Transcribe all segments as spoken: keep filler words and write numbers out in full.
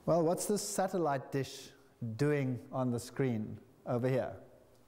Well, what's this satellite dish doing on the screen over here?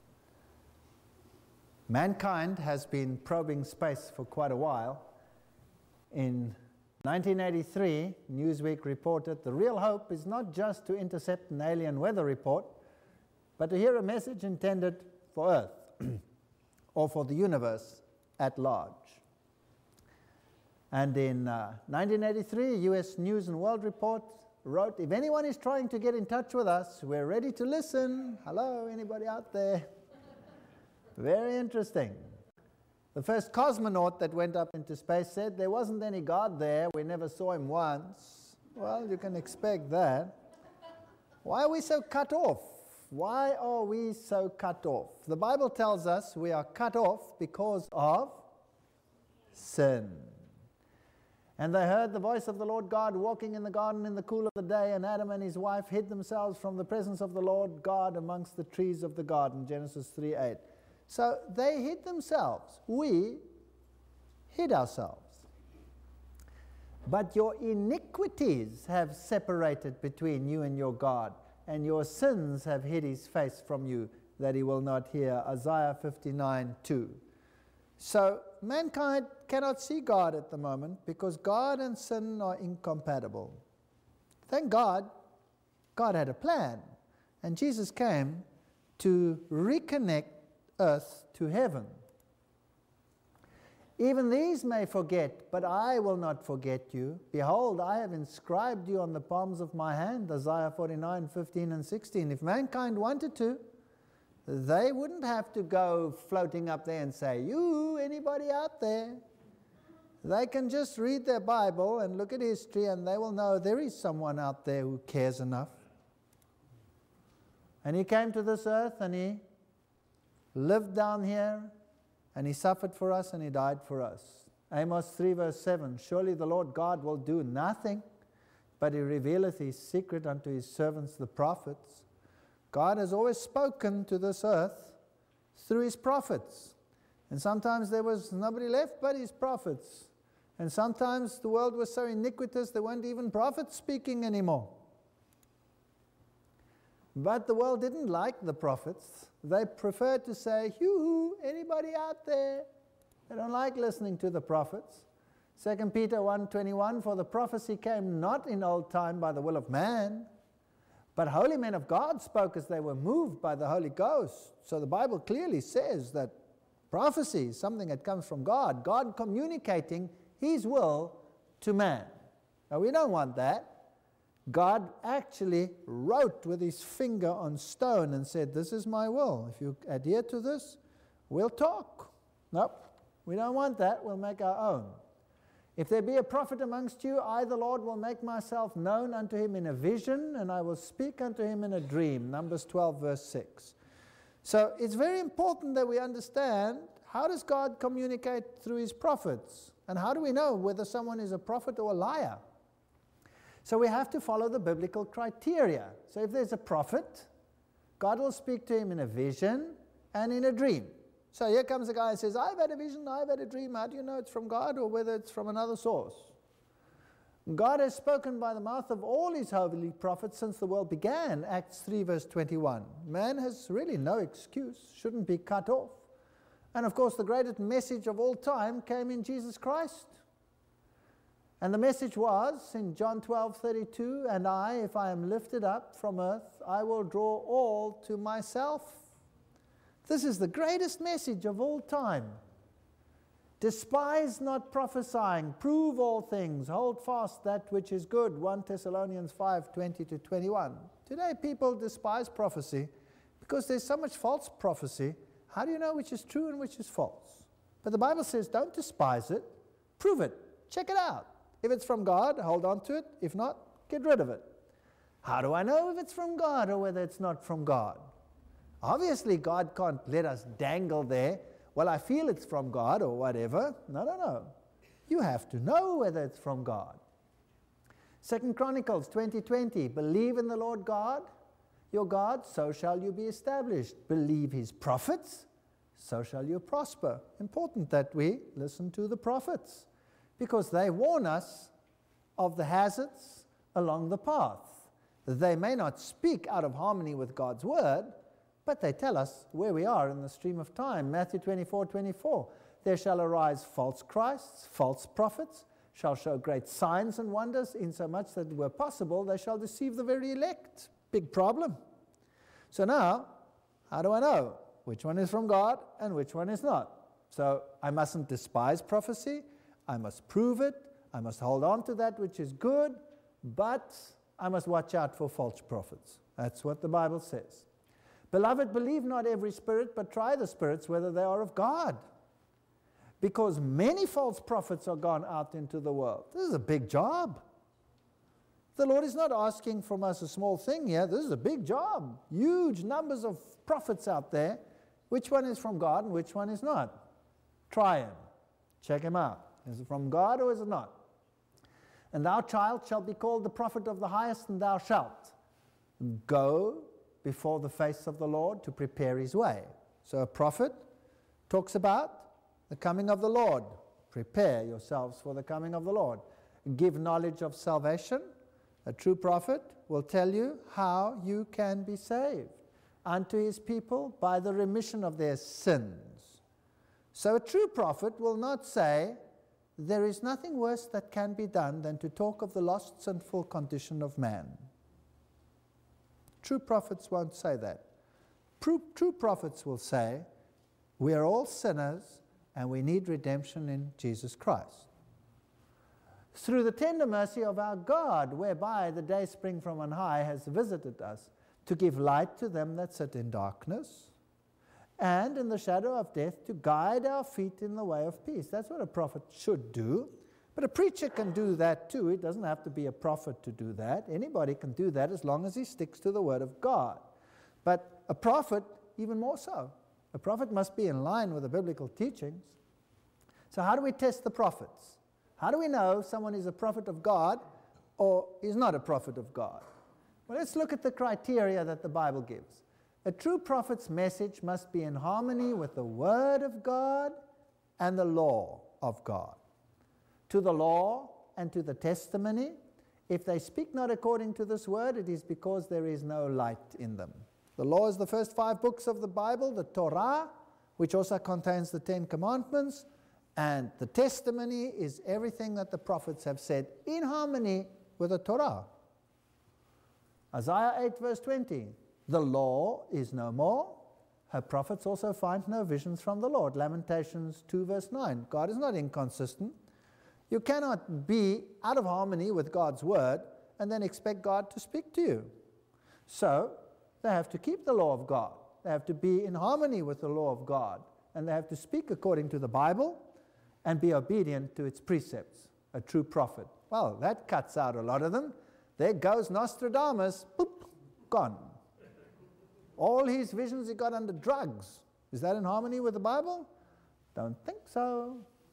Mankind has been probing space for quite a while. In nineteen eighty-three, Newsweek reported, the real hope is not just to intercept an alien weather report, but to hear a message intended for Earth or for the universe at large. And in uh, nineteen eighty-three, U S News and World Report wrote, if anyone is trying to get in touch with us, we're ready to listen. Hello, anybody out there? Very interesting. The first cosmonaut that went up into space said there wasn't any God there. We never saw him once. Well, you can expect that. Why are we so cut off? Why are we so cut off? The Bible tells us we are cut off because of sin. And they heard the voice of the Lord God walking in the garden in the cool of the day, and Adam and his wife hid themselves from the presence of the Lord God amongst the trees of the garden, Genesis three eight. So they hid themselves. We hid ourselves. But your iniquities have separated between you and your God, and your sins have hid his face from you, that he will not hear. Isaiah fifty-nine two. So mankind cannot see God at the moment because God and sin are incompatible. Thank God, God had a plan, and Jesus came to reconnect earth to heaven. Even these may forget, but I will not forget you. Behold, I have inscribed you on the palms of my hand, Isaiah forty-nine fifteen and sixteen. If mankind wanted to, they wouldn't have to go floating up there and say, you, anybody out there? They can just read their Bible and look at history, and they will know there is someone out there who cares enough. And he came to this earth, and he lived down here, and he suffered for us, and he died for us. Amos three verse seven, surely the Lord God will do nothing, but he revealeth his secret unto his servants the prophets. God has always spoken to this earth through his prophets. And sometimes there was nobody left but his prophets. And sometimes the world was so iniquitous there weren't even prophets speaking anymore. But the world didn't like the prophets. They preferred to say, hoo-hoo, anybody out there? They don't like listening to the prophets. Second Peter one twenty-one, for the prophecy came not in old time by the will of man, but holy men of God spoke as they were moved by the Holy Ghost. So the Bible clearly says that prophecy is something that comes from God, God communicating his will to man. Now we don't want that. God actually wrote with his finger on stone and said, this is my will. If you adhere to this, we'll talk. Nope, we don't want that. We'll make our own. If there be a prophet amongst you, I, the Lord, will make myself known unto him in a vision, and I will speak unto him in a dream. Numbers twelve, verse six. So it's very important that we understand, how does God communicate through his prophets? And how do we know whether someone is a prophet or a liar? So we have to follow the biblical criteria. So if there's a prophet, God will speak to him in a vision and in a dream. So here comes a guy and says, I've had a vision, I've had a dream. How do you know it's from God or whether it's from another source? God has spoken by the mouth of all his holy prophets since the world began, Acts three verse twenty-one. Man has really no excuse, shouldn't be cut off. And of course the greatest message of all time came in Jesus Christ. And the message was in John twelve thirty-two, and I, if I am lifted up from earth, I will draw all to myself. This is the greatest message of all time. Despise not prophesying, prove all things, hold fast that which is good, First Thessalonians five twenty to twenty-one. Today people despise prophecy because there's so much false prophecy. How do you know which is true and which is false? But the Bible says don't despise it, prove it, check it out. If it's from God, hold on to it. If not, get rid of it. How do I know if it's from God or whether it's not from God? Obviously, God can't let us dangle there. Well, I feel it's from God or whatever. No, no, no. You have to know whether it's from God. Second Chronicles twenty twenty, believe in the Lord God, your God, so shall you be established. Believe his prophets, so shall you prosper. Important that we listen to the prophets, because they warn us of the hazards along the path. They may not speak out of harmony with God's word, but they tell us where we are in the stream of time. Matthew twenty-four twenty-four. There shall arise false Christs, false prophets, shall show great signs and wonders, insomuch that were possible they shall deceive the very elect. Big problem. So now, how do I know which one is from God and which one is not? So I mustn't despise prophecy. I must prove it. I must hold on to that which is good, but I must watch out for false prophets. That's what the Bible says. Beloved, believe not every spirit, but try the spirits whether they are of God. Because many false prophets are gone out into the world. This is a big job. The Lord is not asking from us a small thing here. This is a big job. Huge numbers of prophets out there. Which one is from God and which one is not? Try him. Check him out. Is it from God or is it not? And thou, child, shalt be called the prophet of the highest, and thou shalt go before the face of the Lord to prepare his way. So a prophet talks about the coming of the Lord. Prepare yourselves for the coming of the Lord. Give knowledge of salvation. A true prophet will tell you how you can be saved unto his people by the remission of their sins. So a true prophet will not say, there is nothing worse that can be done than to talk of the lost sinful condition of man. True prophets won't say that. True, true prophets will say, we are all sinners and we need redemption in Jesus Christ. Through the tender mercy of our God, whereby the day spring from on high has visited us, to give light to them that sit in darkness, and in the shadow of death, to guide our feet in the way of peace. That's what a prophet should do. But a preacher can do that too. It doesn't have to be a prophet to do that. Anybody can do that as long as he sticks to the word of God. But a prophet, even more so. A prophet must be in line with the biblical teachings. So how do we test the prophets? How do we know someone is a prophet of God or is not a prophet of God? Well, let's look at the criteria that the Bible gives. A true prophet's message must be in harmony with the Word of God and the law of God. To the law and to the testimony, if they speak not according to this word, it is because there is no light in them. The law is the first five books of the Bible, the Torah, which also contains the Ten Commandments, and the testimony is everything that the prophets have said in harmony with the Torah. Isaiah eight verse twenty, the law is no more, her prophets also find no visions from the Lord. Lamentations two verse nine, God is not inconsistent. You cannot be out of harmony with God's word and then expect God to speak to you. So they have to keep the law of God. They have to be in harmony with the law of God. And they have to speak according to the Bible and be obedient to its precepts. A true prophet. Well, that cuts out a lot of them. There goes Nostradamus, boop, gone. All his visions he got under drugs. Is that in harmony with the Bible? Don't think so.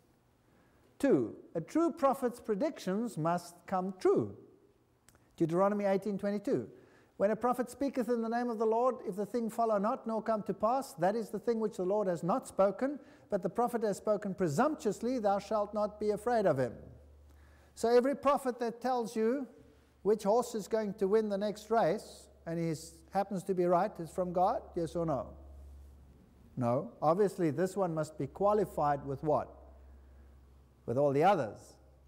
Two, a true prophet's predictions must come true. Deuteronomy eighteen twenty-two. When a prophet speaketh in the name of the Lord, if the thing follow not, nor come to pass, that is the thing which the Lord has not spoken, but the prophet has spoken presumptuously, thou shalt not be afraid of him. So every prophet that tells you which horse is going to win the next race, and he happens to be right, is from God, yes or no? No. Obviously, this one must be qualified with what? With all the others.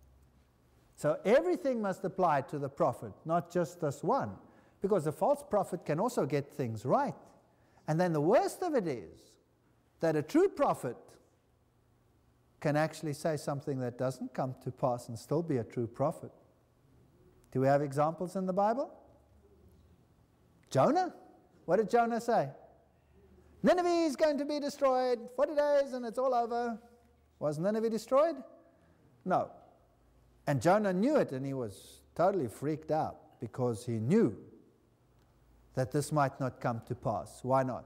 So everything must apply to the prophet, not just this one. Because a false prophet can also get things right. And then the worst of it is that a true prophet can actually say something that doesn't come to pass and still be a true prophet. Do we have examples in the Bible? Jonah? What did Jonah say? Nineveh is going to be destroyed, forty days and it's all over. Was Nineveh destroyed? No. And Jonah knew it, and he was totally freaked out because he knew that this might not come to pass. Why not?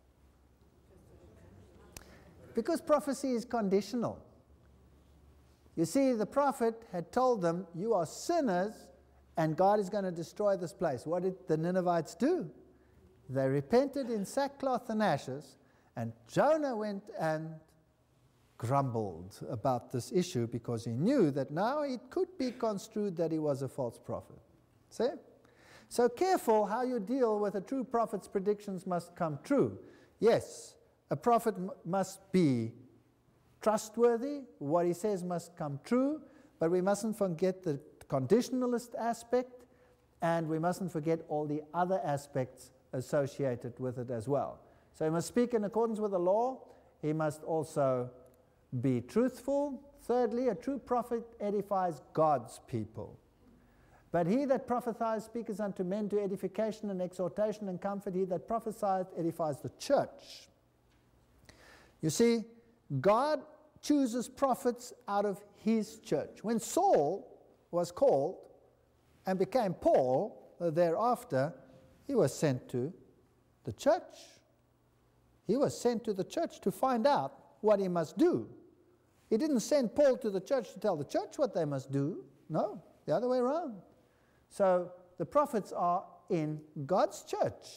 Because prophecy is conditional. You see, the prophet had told them, you are sinners and God is going to destroy this place. What did the Ninevites do? They repented in sackcloth and ashes, and Jonah went and grumbled about this issue because he knew that now it could be construed that he was a false prophet. See? So careful how you deal with a true prophet's predictions must come true. Yes, a prophet m- must be trustworthy. What he says must come true, but we mustn't forget the conditionalist aspect, and we mustn't forget all the other aspects associated with it as well. So he must speak in accordance with the law. He must also be truthful. Thirdly, a true prophet edifies God's people. But he that prophesies speaketh unto men to edification and exhortation and comfort. He that prophesieth edifies the church. You see, God chooses prophets out of his church. When Saul was called and became Paul uh, thereafter, he was sent to the church. He was sent to the church to find out what he must do. He didn't send Paul to the church to tell the church what they must do. No, the other way around. So the prophets are in God's church.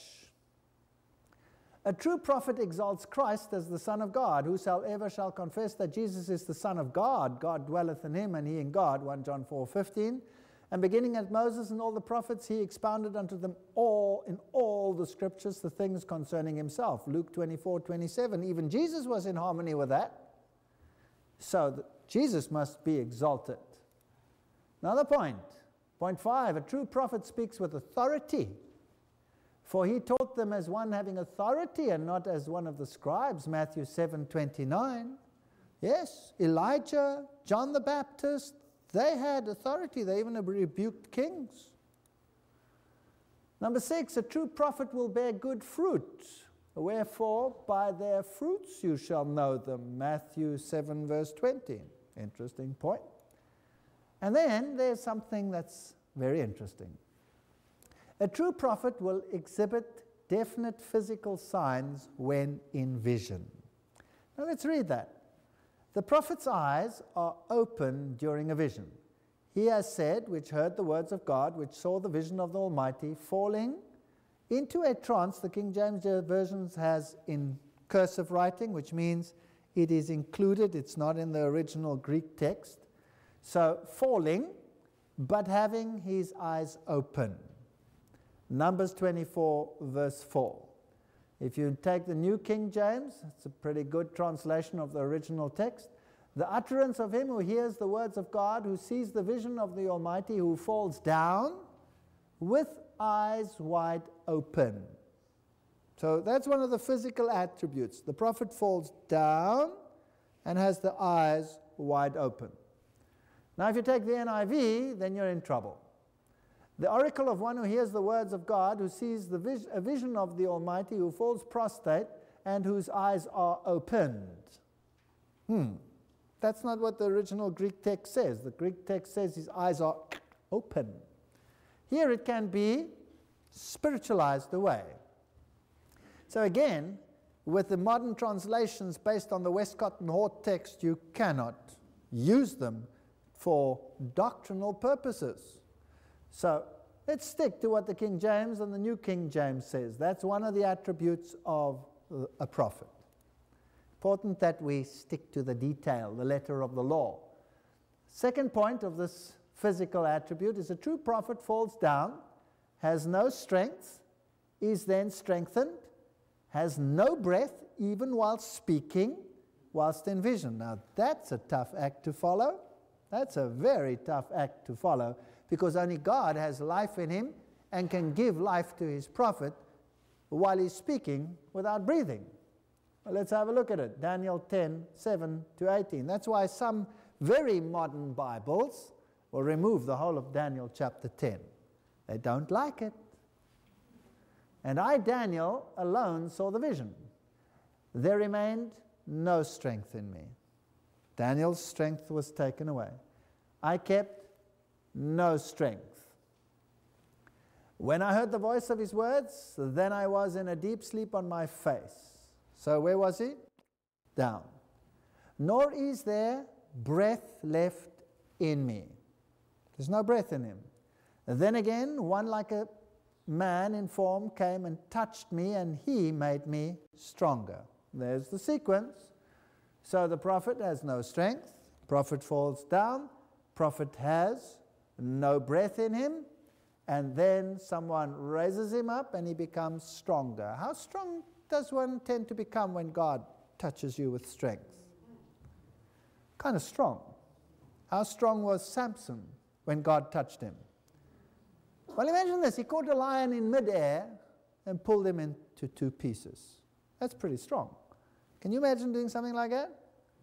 A true prophet exalts Christ as the Son of God. Whosoever shall confess that Jesus is the Son of God, God dwelleth in him and he in God, First John four fifteen. And beginning at Moses and all the prophets, he expounded unto them all, in all the scriptures, the things concerning himself. Luke twenty-four twenty-seven. Even Jesus was in harmony with that. So the, Jesus must be exalted. Another point. Point five, a true prophet speaks with authority. For he taught them as one having authority and not as one of the scribes, Matthew seven twenty-nine. Yes, Elijah, John the Baptist, they had authority. They even rebuked kings. Number six, a true prophet will bear good fruit. Wherefore, by their fruits you shall know them, Matthew seven verse twenty. Interesting point. And then there's something that's very interesting. A true prophet will exhibit definite physical signs when in vision. Now let's read that. The prophet's eyes are open during a vision. He has said, which heard the words of God, which saw the vision of the Almighty, falling into a trance. The King James Version has in cursive writing, which means it is included, it's not in the original Greek text. So falling, but having his eyes open. Numbers twenty-four, verse four. If you take the New King James, it's a pretty good translation of the original text. The utterance of him who hears the words of God, who sees the vision of the Almighty, who falls down with eyes wide open. So that's one of the physical attributes. The prophet falls down and has the eyes wide open. Now, if you take the N I V, then you're in trouble. The oracle of one who hears the words of God, who sees the vis- a vision of the Almighty, who falls prostrate, and whose eyes are opened. Hmm. That's not what the original Greek text says. The Greek text says his eyes are open. Here it can be spiritualized away. So again, with the modern translations based on the Westcott and Hort text, you cannot use them for doctrinal purposes. So let's stick to what the King James and the New King James says. That's one of the attributes of a prophet. Important that we stick to the detail, the letter of the law. Second point of this physical attribute is a true prophet falls down, has no strength, is then strengthened, has no breath even while speaking, whilst in vision. Now that's a tough act to follow. That's a very tough act to follow, because only God has life in him and can give life to his prophet while he's speaking without breathing. Well, let's have a look at it. Daniel ten, seven to eighteen. That's why some very modern Bibles will remove the whole of Daniel chapter ten. They don't like it. And I, Daniel, alone saw the vision. There remained no strength in me. Daniel's strength was taken away. I kept no strength. When I heard the voice of his words, then I was in a deep sleep on my face. So where was he? Down. Nor is there breath left in me. There's no breath in him. Then again, one like a man in form came and touched me, and he made me stronger. There's the sequence. So the prophet has no strength. Prophet falls down. Prophet has no breath in him. and then someone raises him up and he becomes stronger. How strong does one tend to become when God touches you with strength? Kind of strong. How strong was Samson when God touched him? Well, imagine this. He caught a lion in midair and pulled him into two pieces. That's pretty strong. Can you imagine doing something like that?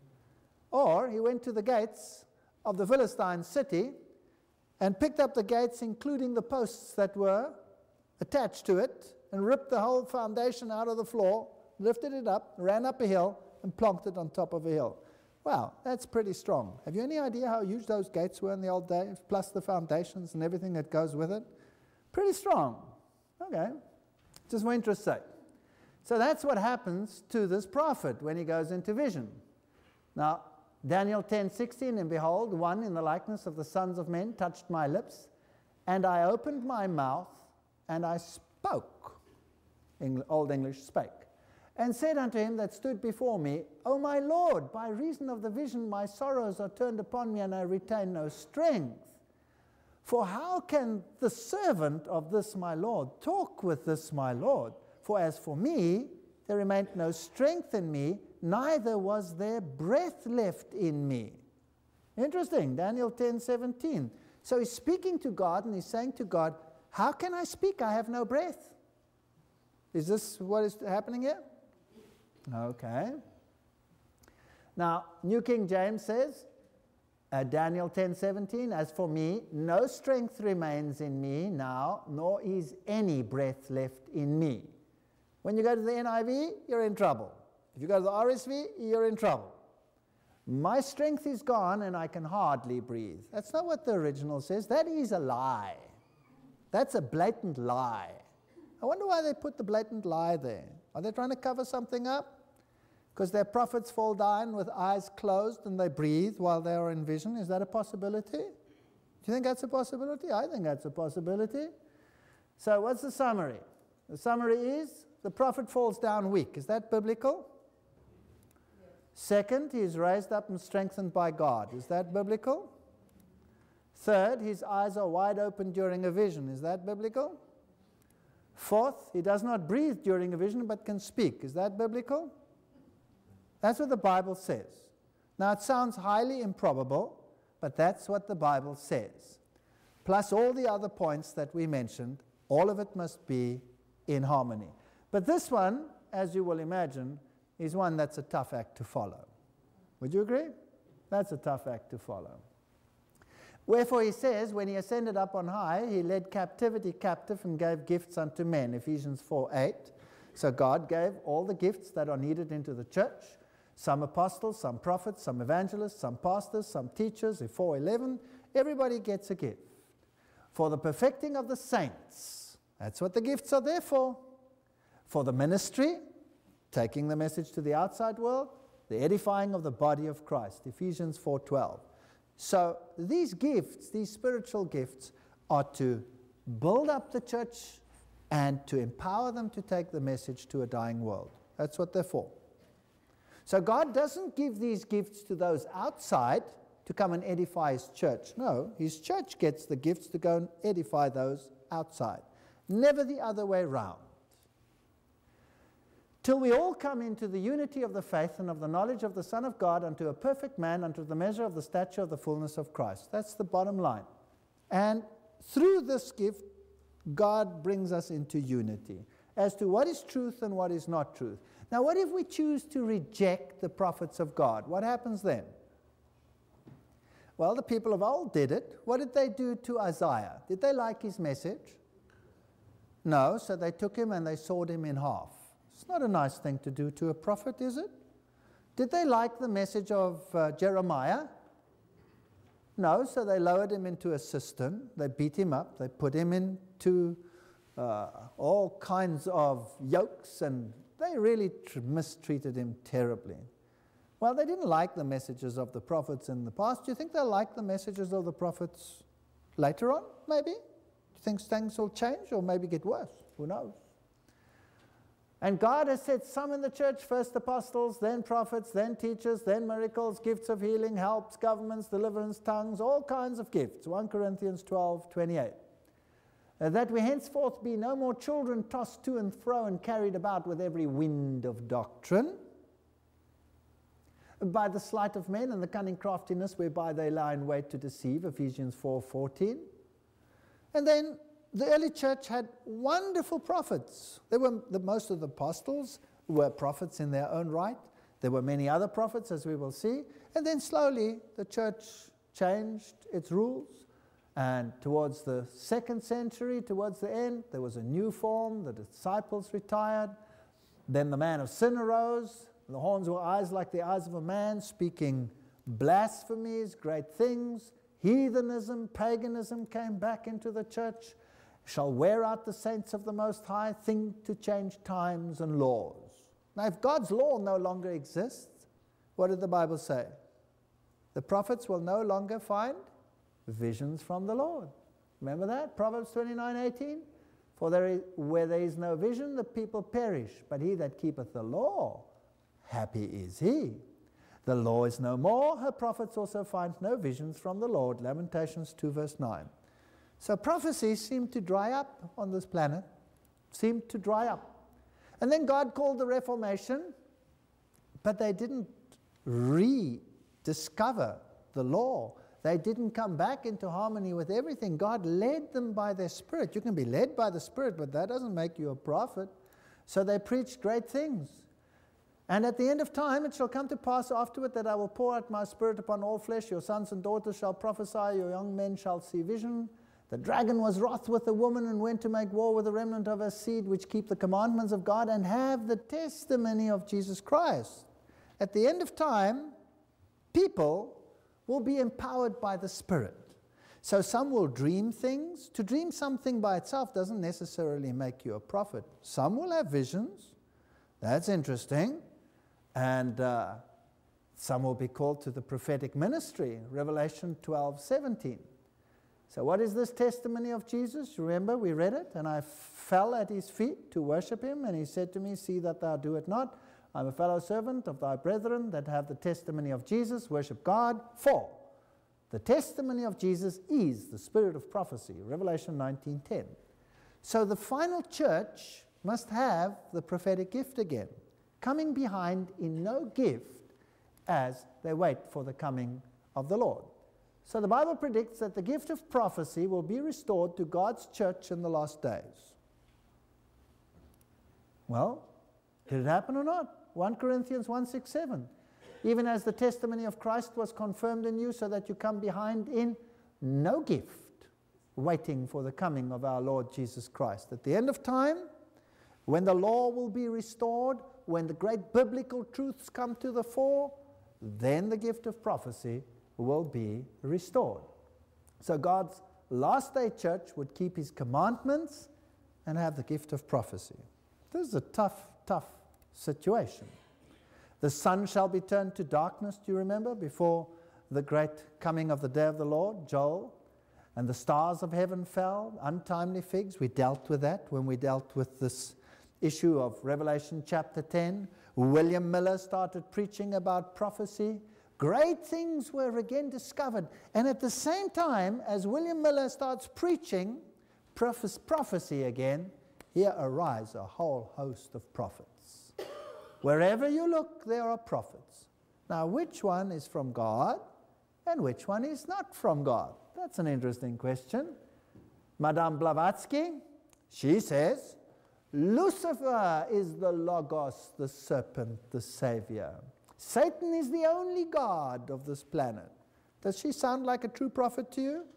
Or he went to the gates of the Philistine city and picked up the gates, including the posts that were attached to it, and ripped the whole foundation out of the floor, lifted it up, ran up a hill, and plonked it on top of a hill. Wow, that's pretty strong. Have you any idea how huge those gates were in the old days, plus the foundations and everything that goes with it? Pretty strong. Okay, just for interest's sake. So that's what happens to this prophet when he goes into vision. Now, Daniel ten sixteen, and behold, one in the likeness of the sons of men touched my lips, and I opened my mouth, and I spoke. Eng- Old English, spake. And said unto him that stood before me, O my Lord, by reason of the vision my sorrows are turned upon me, and I retain no strength. For how can the servant of this my Lord talk with this my Lord? For as for me, there remained no strength in me, neither was there breath left in me. Interesting, Daniel ten seventeen. So he's speaking to God, and he's saying to God, how can I speak? I have no breath. Is this what is happening here? Okay. Now, New King James says, uh, Daniel ten seventeen, as for me, no strength remains in me now, nor is any breath left in me. When you go to the N I V, you're in trouble. If you go to the R S V, you're in trouble. My strength is gone and I can hardly breathe. That's not what the original says. That is a lie. That's a blatant lie. I wonder why they put the blatant lie there. Are they trying to cover something up? Because their prophets fall down with eyes closed and they breathe while they are in vision. Is that a possibility? Do you think that's a possibility? I think that's a possibility. So what's the summary? The summary is the prophet falls down weak. Is that biblical? Yes. Second, he is raised up and strengthened by God. Is that biblical? Third, his eyes are wide open during a vision. Is that biblical? Fourth, he does not breathe during a vision but can speak. Is that biblical? That's what the Bible says. Now, it sounds highly improbable, but that's what the Bible says. Plus all the other points that we mentioned, all of it must be in harmony. But this one, as you will imagine, is one that's a tough act to follow. Would you agree? That's a tough act to follow. Wherefore he says, when he ascended up on high, he led captivity captive and gave gifts unto men. Ephesians four eight. So God gave all the gifts that are needed into the church. Some apostles, some prophets, some evangelists, some pastors, some teachers. In four eleven, everybody gets a gift. For the perfecting of the saints. That's what the gifts are there for. For the ministry, taking the message to the outside world. The edifying of the body of Christ. Ephesians four twelve. So these gifts, these spiritual gifts, are to build up the church and to empower them to take the message to a dying world. That's what they're for. So God doesn't give these gifts to those outside to come and edify his church. No, his church gets the gifts to go and edify those outside. Never the other way round. Till we all come into the unity of the faith and of the knowledge of the Son of God, unto a perfect man, unto the measure of the stature of the fullness of Christ. That's the bottom line. And through this gift, God brings us into unity as to what is truth and what is not truth. Now, what if we choose to reject the prophets of God? What happens then? Well, the people of old did it. What did they do to Isaiah? Did they like his message? No, so they took him and they sawed him in half. It's not a nice thing to do to a prophet, is it? Did they like the message of uh, Jeremiah? No, so they lowered him into a cistern, they beat him up, they put him into uh, all kinds of yokes, and they really tr- mistreated him terribly. Well, they didn't like the messages of the prophets in the past. Do you think they'll like the messages of the prophets later on, maybe? Do you think things will change or maybe get worse? Who knows? And God has set some in the church, first apostles, then prophets, then teachers, then miracles, gifts of healing, helps, governments, deliverance, tongues, all kinds of gifts. First Corinthians twelve twenty-eight. Uh, that we henceforth be no more children tossed to and fro and carried about with every wind of doctrine, by the sleight of men and the cunning craftiness whereby they lie in wait to deceive, Ephesians four fourteen. And then the early church had wonderful prophets. There were the, most of the apostles were prophets in their own right. There were many other prophets, as we will see. And then slowly the church changed its rules. And towards the second century, towards the end, there was a new form. The disciples retired. Then the man of sin arose. The horns were eyes like the eyes of a man, speaking blasphemies, great things. Heathenism, paganism came back into the church. Shall wear out the saints of the Most High, think to change times and laws. Now, if God's law no longer exists, what did the Bible say? The prophets will no longer find visions from the Lord. Remember that? Proverbs twenty-nine eighteen. For there is, where there is no vision, the people perish. But he that keepeth the law, happy is he. The law is no more. Her prophets also find no visions from the Lord. Lamentations two verse nine. So prophecies seem to dry up on this planet. Seem to dry up. And then God called the Reformation, but they didn't rediscover the law. They didn't come back into harmony with everything. God led them by their Spirit. You can be led by the Spirit, but that doesn't make you a prophet. So they preached great things. And at the end of time it shall come to pass afterward that I will pour out my Spirit upon all flesh. Your sons and daughters shall prophesy. Your young men shall see vision. The dragon was wroth with the woman and went to make war with the remnant of her seed, which keep the commandments of God and have the testimony of Jesus Christ. At the end of time, people will be empowered by the Spirit. So some will dream things. To dream something by itself doesn't necessarily make you a prophet. Some will have visions. That's interesting. And uh, some will be called to the prophetic ministry, Revelation twelve seventeen. So what is this testimony of Jesus? Remember, we read it, and I fell at his feet to worship him, and he said to me, see that thou do it not. I'm a fellow servant of thy brethren that have the testimony of Jesus. Worship God. For the testimony of Jesus is the spirit of prophecy. Revelation nineteen ten. So the final church must have the prophetic gift again, coming behind in no gift as they wait for the coming of the Lord. So the Bible predicts that the gift of prophecy will be restored to God's church in the last days. Well, did it happen or not? First Corinthians one six seven. Even as the testimony of Christ was confirmed in you, so that you come behind in no gift, waiting for the coming of our Lord Jesus Christ. At the end of time, when the law will be restored, when the great biblical truths come to the fore, then the gift of prophecy will be restored. So God's last day church would keep his commandments and have the gift of prophecy. This is a tough, tough situation. The sun shall be turned to darkness, do you remember, before the great coming of the day of the Lord, Joel? And the stars of heaven fell, untimely figs. We dealt with that when we dealt with this issue of Revelation chapter ten. William Miller started preaching about prophecy. Great things were again discovered. And at the same time, as William Miller starts preaching prophecy again, here arise a whole host of prophets. Wherever you look, there are prophets. Now, which one is from God and which one is not from God? That's an interesting question. Madame Blavatsky, she says, Lucifer is the Logos, the serpent, the savior. Satan is the only god of this planet. Does she sound like a true prophet to you?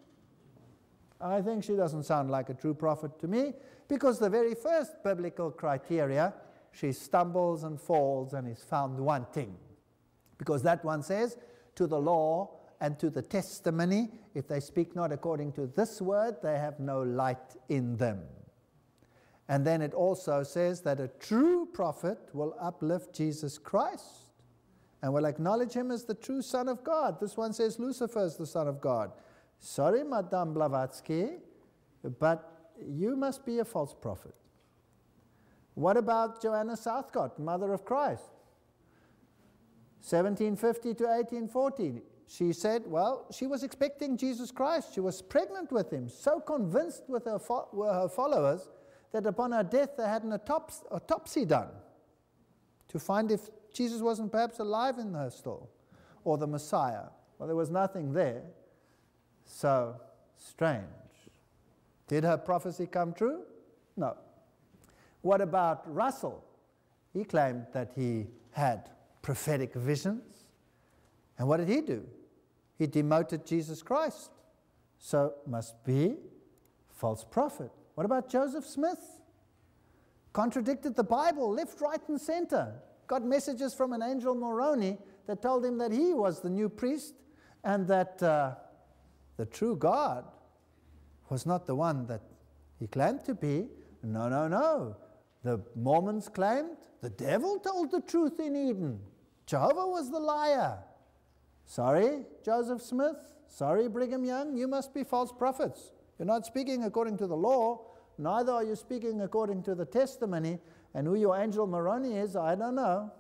I think she doesn't sound like a true prophet to me, because the very first biblical criteria, she stumbles and falls and is found wanting. Because that one says, to the law and to the testimony, if they speak not according to this word, they have no light in them. And then it also says that a true prophet will uplift Jesus Christ and will acknowledge him as the true Son of God. This one says Lucifer is the Son of God. Sorry, Madame Blavatsky, but you must be a false prophet. What about Joanna Southcott, mother of Christ? seventeen fifty to eighteen forty. she said, well, she was expecting Jesus Christ. She was pregnant with him, so convinced with her, fo- were her followers that upon her death they had an autops- autopsy done to find if Jesus wasn't perhaps alive in her still, or the Messiah. Well, there was nothing there. So strange. Did her prophecy come true? No. What about Russell? He claimed that he had prophetic visions. And what did he do? He demoted Jesus Christ. So must be false prophet. What about Joseph Smith? Contradicted the Bible, left, right, and center. Got messages from an angel Moroni that told him that he was the new priest and that uh, the true God was not the one that he claimed to be. No, no, no. The Mormons claimed the devil told the truth in Eden. Jehovah was the liar. Sorry, Joseph Smith. Sorry, Brigham Young. You must be false prophets. You're not speaking according to the law. Neither are you speaking according to the testimony. And who your angel Moroni is, I don't know.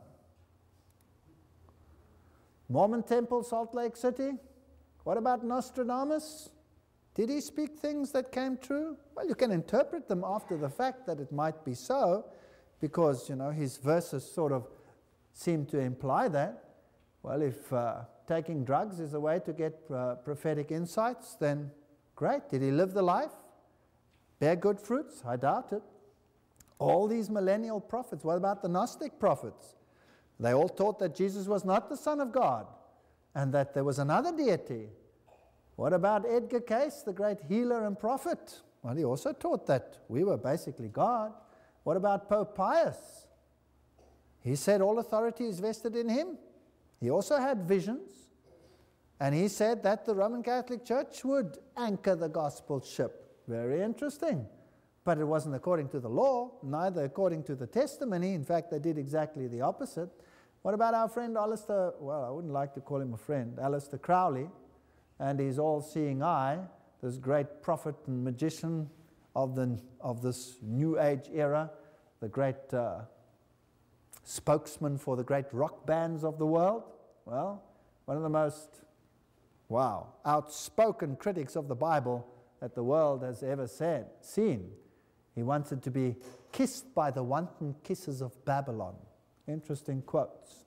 Mormon Temple, Salt Lake City. What about Nostradamus? Did he speak things that came true? Well, you can interpret them after the fact that it might be so, because, you know, his verses sort of seem to imply that. Well, if uh, taking drugs is a way to get uh, prophetic insights, then great. Did he live the life? Bear good fruits? I doubt it. All these millennial prophets, what about the Gnostic prophets? They all taught that Jesus was not the Son of God and that there was another deity. What about Edgar Cayce, the great healer and prophet? Well, he also taught that we were basically God. What about Pope Pius? He said all authority is vested in him. He also had visions. And he said that the Roman Catholic Church would anchor the gospel ship. Very interesting. But it wasn't according to the law, neither according to the testimony. In fact, they did exactly the opposite. What about our friend Alistair, well, I wouldn't like to call him a friend, Alistair Crowley, and his all-seeing eye, this great prophet and magician of, the, of this New Age era, the great uh, spokesman for the great rock bands of the world? Well, one of the most, wow, outspoken critics of the Bible that the world has ever said, seen. He wanted to be kissed by the wanton kisses of Babylon. Interesting quotes.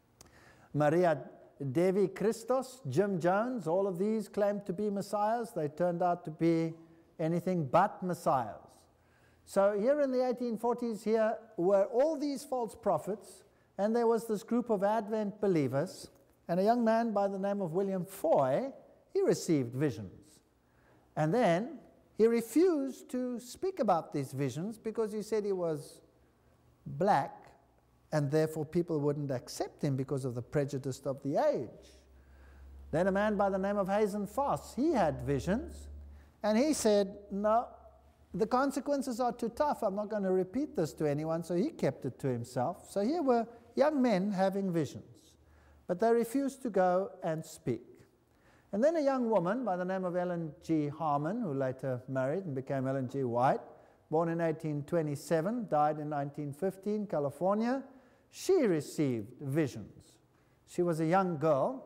Maria Devi Christos, Jim Jones, all of these claimed to be messiahs. They turned out to be anything but messiahs. So here in the eighteen forties, here were all these false prophets, and there was this group of Advent believers, and a young man by the name of William Foy, he received visions. And then he refused to speak about these visions because he said he was black, and therefore people wouldn't accept him because of the prejudice of the age. Then a man by the name of Hazen Foss, he had visions, and he said, no, the consequences are too tough. I'm not going to repeat this to anyone, so he kept it to himself. So here were young men having visions, but they refused to go and speak. And then a young woman by the name of Ellen G. Harmon, who later married and became Ellen G. White, born in eighteen twenty-seven, died in nineteen fifteen, California. She received visions. She was a young girl,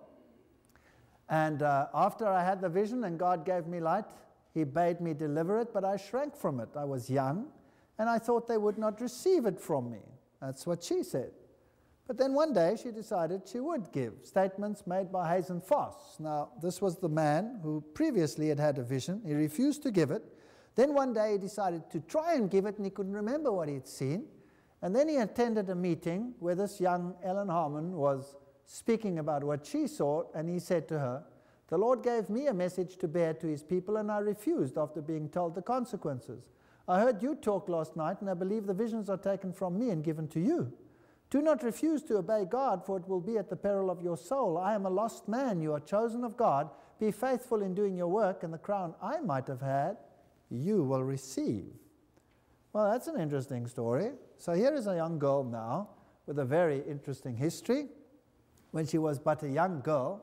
and uh, after I had the vision and God gave me light, he bade me deliver it, but I shrank from it. I was young, and I thought they would not receive it from me. That's what she said. But then one day she decided she would give statements made by Hazen Foss. Now, this was the man who previously had had a vision. He refused to give it. Then one day he decided to try and give it, and he couldn't remember what he'd seen. And then he attended a meeting where this young Ellen Harmon was speaking about what she saw, and he said to her, the Lord gave me a message to bear to his people, and I refused after being told the consequences. I heard you talk last night, and I believe the visions are taken from me and given to you. Do not refuse to obey God, for it will be at the peril of your soul. I am a lost man. You are chosen of God. Be faithful in doing your work, and the crown I might have had, you will receive. Well, that's an interesting story. So here is a young girl now with a very interesting history. When she was but a young girl,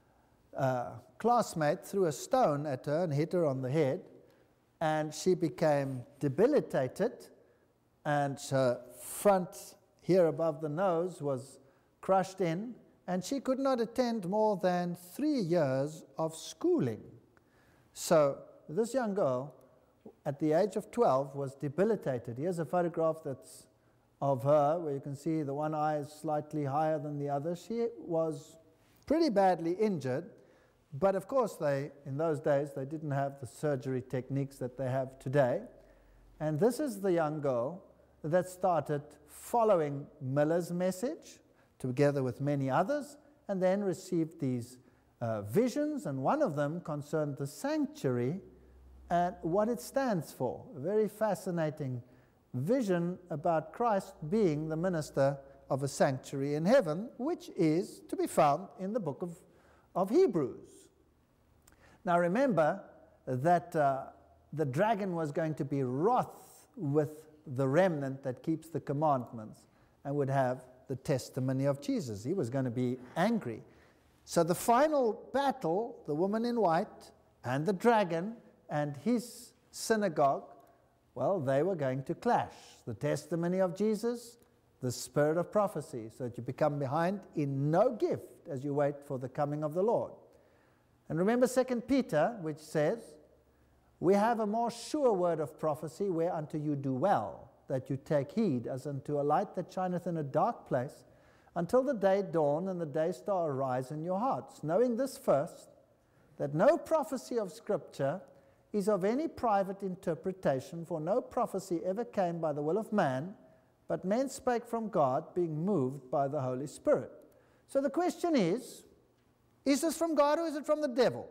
a classmate threw a stone at her and hit her on the head, and she became debilitated, and her front here above the nose was crushed in, and she could not attend more than three years of schooling. So this young girl, at the age of twelve, was debilitated. Here's a photograph that's of her, where you can see the one eye is slightly higher than the other. She was pretty badly injured, but of course they, in those days, they didn't have the surgery techniques that they have today. And this is the young girl that started following Miller's message, together with many others, and then received these uh, visions, and one of them concerned the sanctuary and what it stands for. A very fascinating vision about Christ being the minister of a sanctuary in heaven, which is to be found in the book of, of Hebrews. Now remember that uh, the dragon was going to be wroth with the remnant that keeps the commandments and would have the testimony of Jesus. He was going to be angry. So the final battle, the woman in white and the dragon and his synagogue, well, they were going to clash. The testimony of Jesus, the spirit of prophecy, so that you become behind in no gift as you wait for the coming of the Lord. And remember Second Peter, which says, we have a more sure word of prophecy, whereunto you do well, that you take heed as unto a light that shineth in a dark place, until the day dawn and the day star arise in your hearts, knowing this first, that no prophecy of Scripture is of any private interpretation, for no prophecy ever came by the will of man, but men spake from God, being moved by the Holy Spirit. So the question is, is this from God or is it from the devil?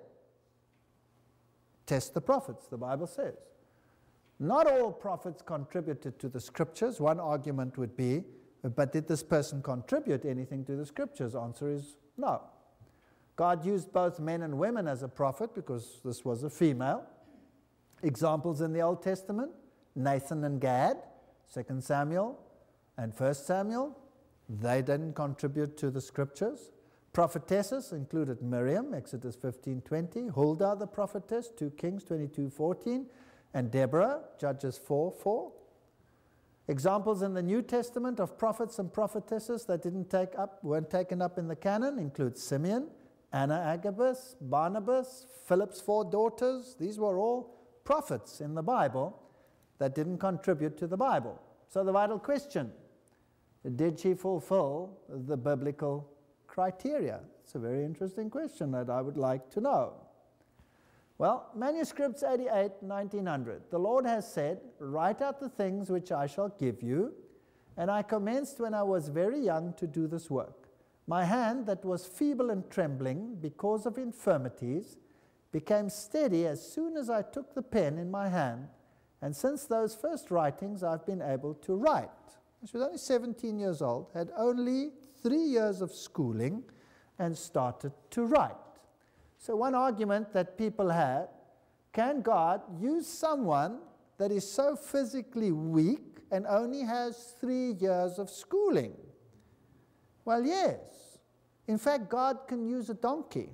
Test the prophets, the Bible says. Not all prophets contributed to the Scriptures. One argument would be, but did this person contribute anything to the Scriptures? Answer is no. God used both men and women as a prophet because this was a female. Examples in the Old Testament, Nathan and Gad, Second Samuel and First Samuel, they didn't contribute to the Scriptures. Prophetesses included Miriam, Exodus fifteen twenty, Huldah the prophetess, two Kings twenty-two fourteen, and Deborah, Judges four four. Examples in the New Testament of prophets and prophetesses that didn't take up, weren't taken up in the canon include Simeon, Anna Agabus, Barnabas, Philip's four daughters. These were all prophets in the Bible that didn't contribute to the Bible. So the vital question, did she fulfill the biblical criteria? It's a very interesting question that I would like to know. Well, manuscripts eighty-eight, nineteen hundred. The Lord has said, write out the things which I shall give you, and I commenced when I was very young to do this work. My hand that was feeble and trembling because of infirmities became steady as soon as I took the pen in my hand, and since those first writings I've been able to write. She was only seventeen years old, had only three years of schooling, and started to write. So one argument that people had, can God use someone that is so physically weak and only has three years of schooling? Well, yes. In fact, God can use a donkey.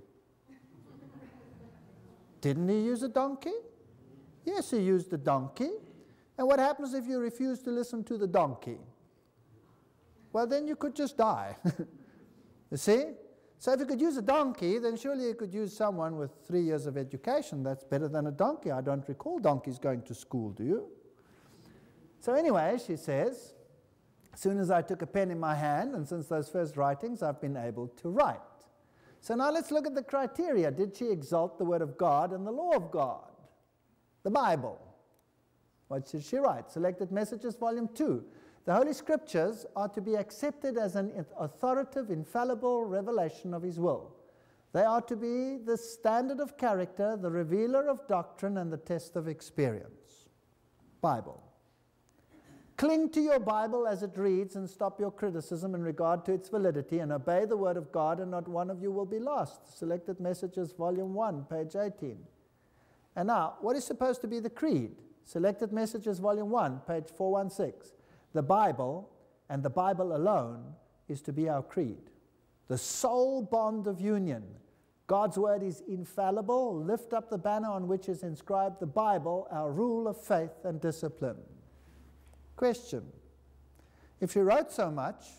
Didn't he use a donkey? Yes, he used a donkey. And what happens if you refuse to listen to the donkey? Well, then you could just die. You see? So if you could use a donkey, then surely you could use someone with three years of education. That's better than a donkey. I don't recall donkeys going to school, do you? So anyway, she says, as soon as I took a pen in my hand, and since those first writings, I've been able to write. So now let's look at the criteria. Did she exalt the Word of God and the law of God? The Bible. What should she write? Selected Messages, Volume two. The Holy Scriptures are to be accepted as an authoritative, infallible revelation of His will. They are to be the standard of character, the revealer of doctrine, and the test of experience. Bible. Cling to your Bible as it reads and stop your criticism in regard to its validity and obey the Word of God, and not one of you will be lost. Selected Messages, Volume one, page eighteen. And now, what is supposed to be the creed? Selected Messages, Volume one, page four sixteen. The Bible, and the Bible alone, is to be our creed. The sole bond of union. God's Word is infallible. Lift up the banner on which is inscribed the Bible, our rule of faith and discipline. Question. If she wrote so much,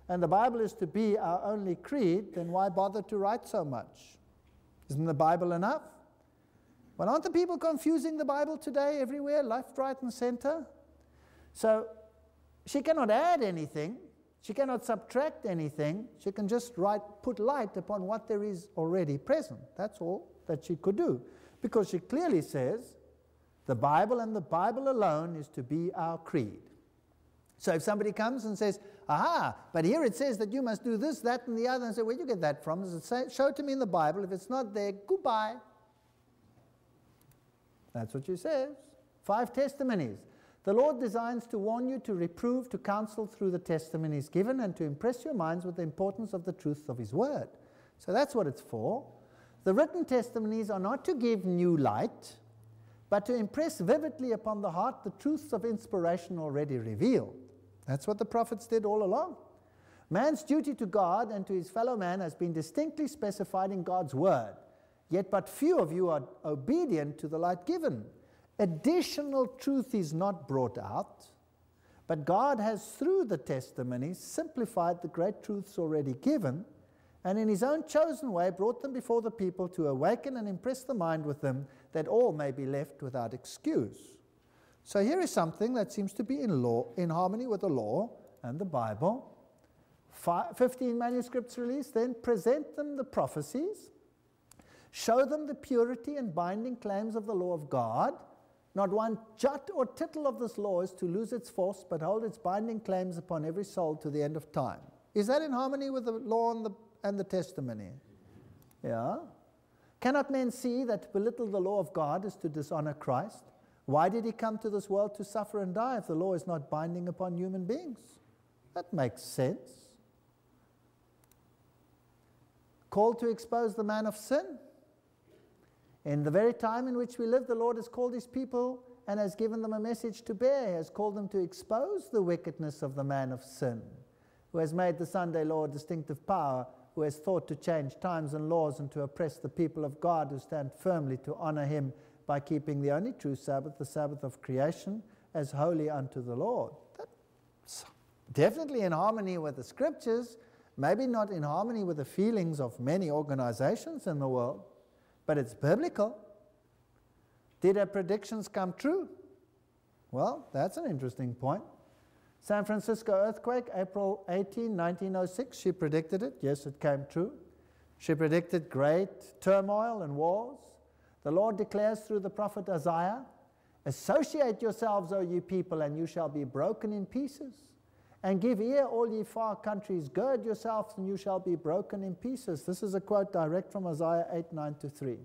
and the Bible is to be our only creed, then why bother to write so much? Isn't the Bible enough? Well, aren't the people confusing the Bible today everywhere, left, right, and center? So she cannot add anything. She cannot subtract anything. She can just write, put light upon what there is already present. That's all that she could do. Because she clearly says the Bible and the Bible alone is to be our creed. So if somebody comes and says, aha, but here it says that you must do this, that, and the other, and say, where do you get that from? Does it say, show it to me in the Bible. If it's not there, goodbye. That's what she says. Five testimonies. The Lord designs to warn you, to reprove, to counsel through the testimonies given, and to impress your minds with the importance of the truth of His Word. So that's what it's for. The written testimonies are not to give new light, but to impress vividly upon the heart the truths of inspiration already revealed. That's what the prophets did all along. Man's duty to God and to his fellow man has been distinctly specified in God's Word, yet but few of you are obedient to the light given. Additional truth is not brought out, but God has, through the testimonies, simplified the great truths already given, and in His own chosen way brought them before the people to awaken and impress the mind with them, that all may be left without excuse. So here is something that seems to be in law, in harmony with the law and the Bible. Five, fifteen manuscripts released, then present them the prophecies, show them the purity and binding claims of the law of God. Not one jot or tittle of this law is to lose its force, but hold its binding claims upon every soul to the end of time. Is that in harmony with the law and the, and the testimony? Yeah. Cannot men see that to belittle the law of God is to dishonor Christ? Why did He come to this world to suffer and die if the law is not binding upon human beings? That makes sense. Called to expose the man of sin? In the very time in which we live, the Lord has called His people and has given them a message to bear. He has called them to expose the wickedness of the man of sin, who has made the Sunday law a distinctive power, who has thought to change times and laws and to oppress the people of God who stand firmly to honor Him by keeping the only true Sabbath, the Sabbath of creation, as holy unto the Lord. That's definitely in harmony with the Scriptures, maybe not in harmony with the feelings of many organizations in the world, but it's biblical. Did her predictions come true? Well, that's an interesting point. San Francisco earthquake, April eighteenth, nineteen oh six, she predicted it. Yes, it came true. She predicted great turmoil and wars. The Lord declares through the prophet Isaiah, associate yourselves, O ye people, and you shall be broken in pieces. And give ear, all ye far countries, gird yourselves, and you shall be broken in pieces. This is a quote direct from Isaiah eight, nine to three.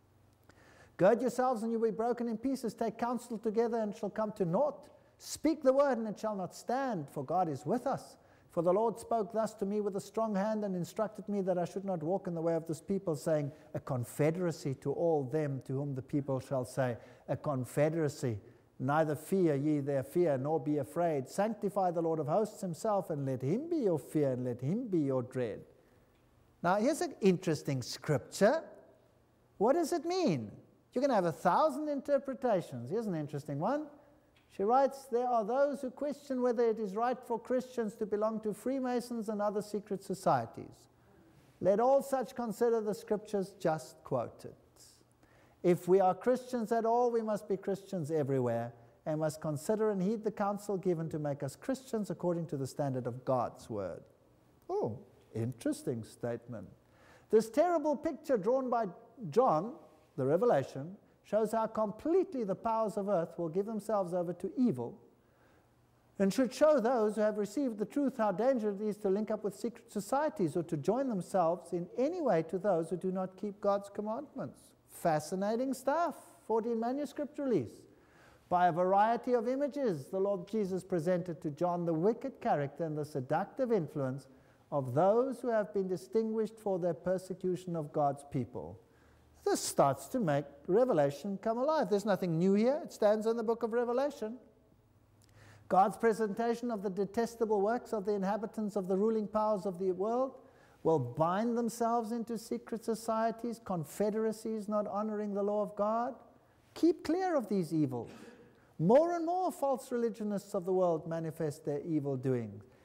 Gird yourselves, and you will be broken in pieces. Take counsel together, and it shall come to naught. Speak the word, and it shall not stand, for God is with us. For the Lord spoke thus to me with a strong hand, and instructed me that I should not walk in the way of this people, saying, a confederacy to all them to whom the people shall say, a confederacy. Neither fear ye their fear, nor be afraid. Sanctify the Lord of hosts Himself, and let Him be your fear, and let Him be your dread. Now, here's an interesting scripture. What does it mean? You're going to have a thousand interpretations. Here's an interesting one. She writes, there are those who question whether it is right for Christians to belong to Freemasons and other secret societies. Let all such consider the scriptures just quoted. If we are Christians at all, we must be Christians everywhere, and must consider and heed the counsel given to make us Christians according to the standard of God's Word. Oh, interesting statement. This terrible picture drawn by John, the Revelation, shows how completely the powers of earth will give themselves over to evil, and should show those who have received the truth how dangerous it is to link up with secret societies or to join themselves in any way to those who do not keep God's commandments. Fascinating stuff. fourteen manuscript release. By a variety of images, the Lord Jesus presented to John the wicked character and the seductive influence of those who have been distinguished for their persecution of God's people. This starts to make Revelation come alive. There's nothing new here. It stands in the book of Revelation. God's presentation of the detestable works of the inhabitants of the ruling powers of the world will bind themselves into secret societies, confederacies not honoring the law of God. Keep clear of these evils. More and more false religionists of the world manifest their evil doings.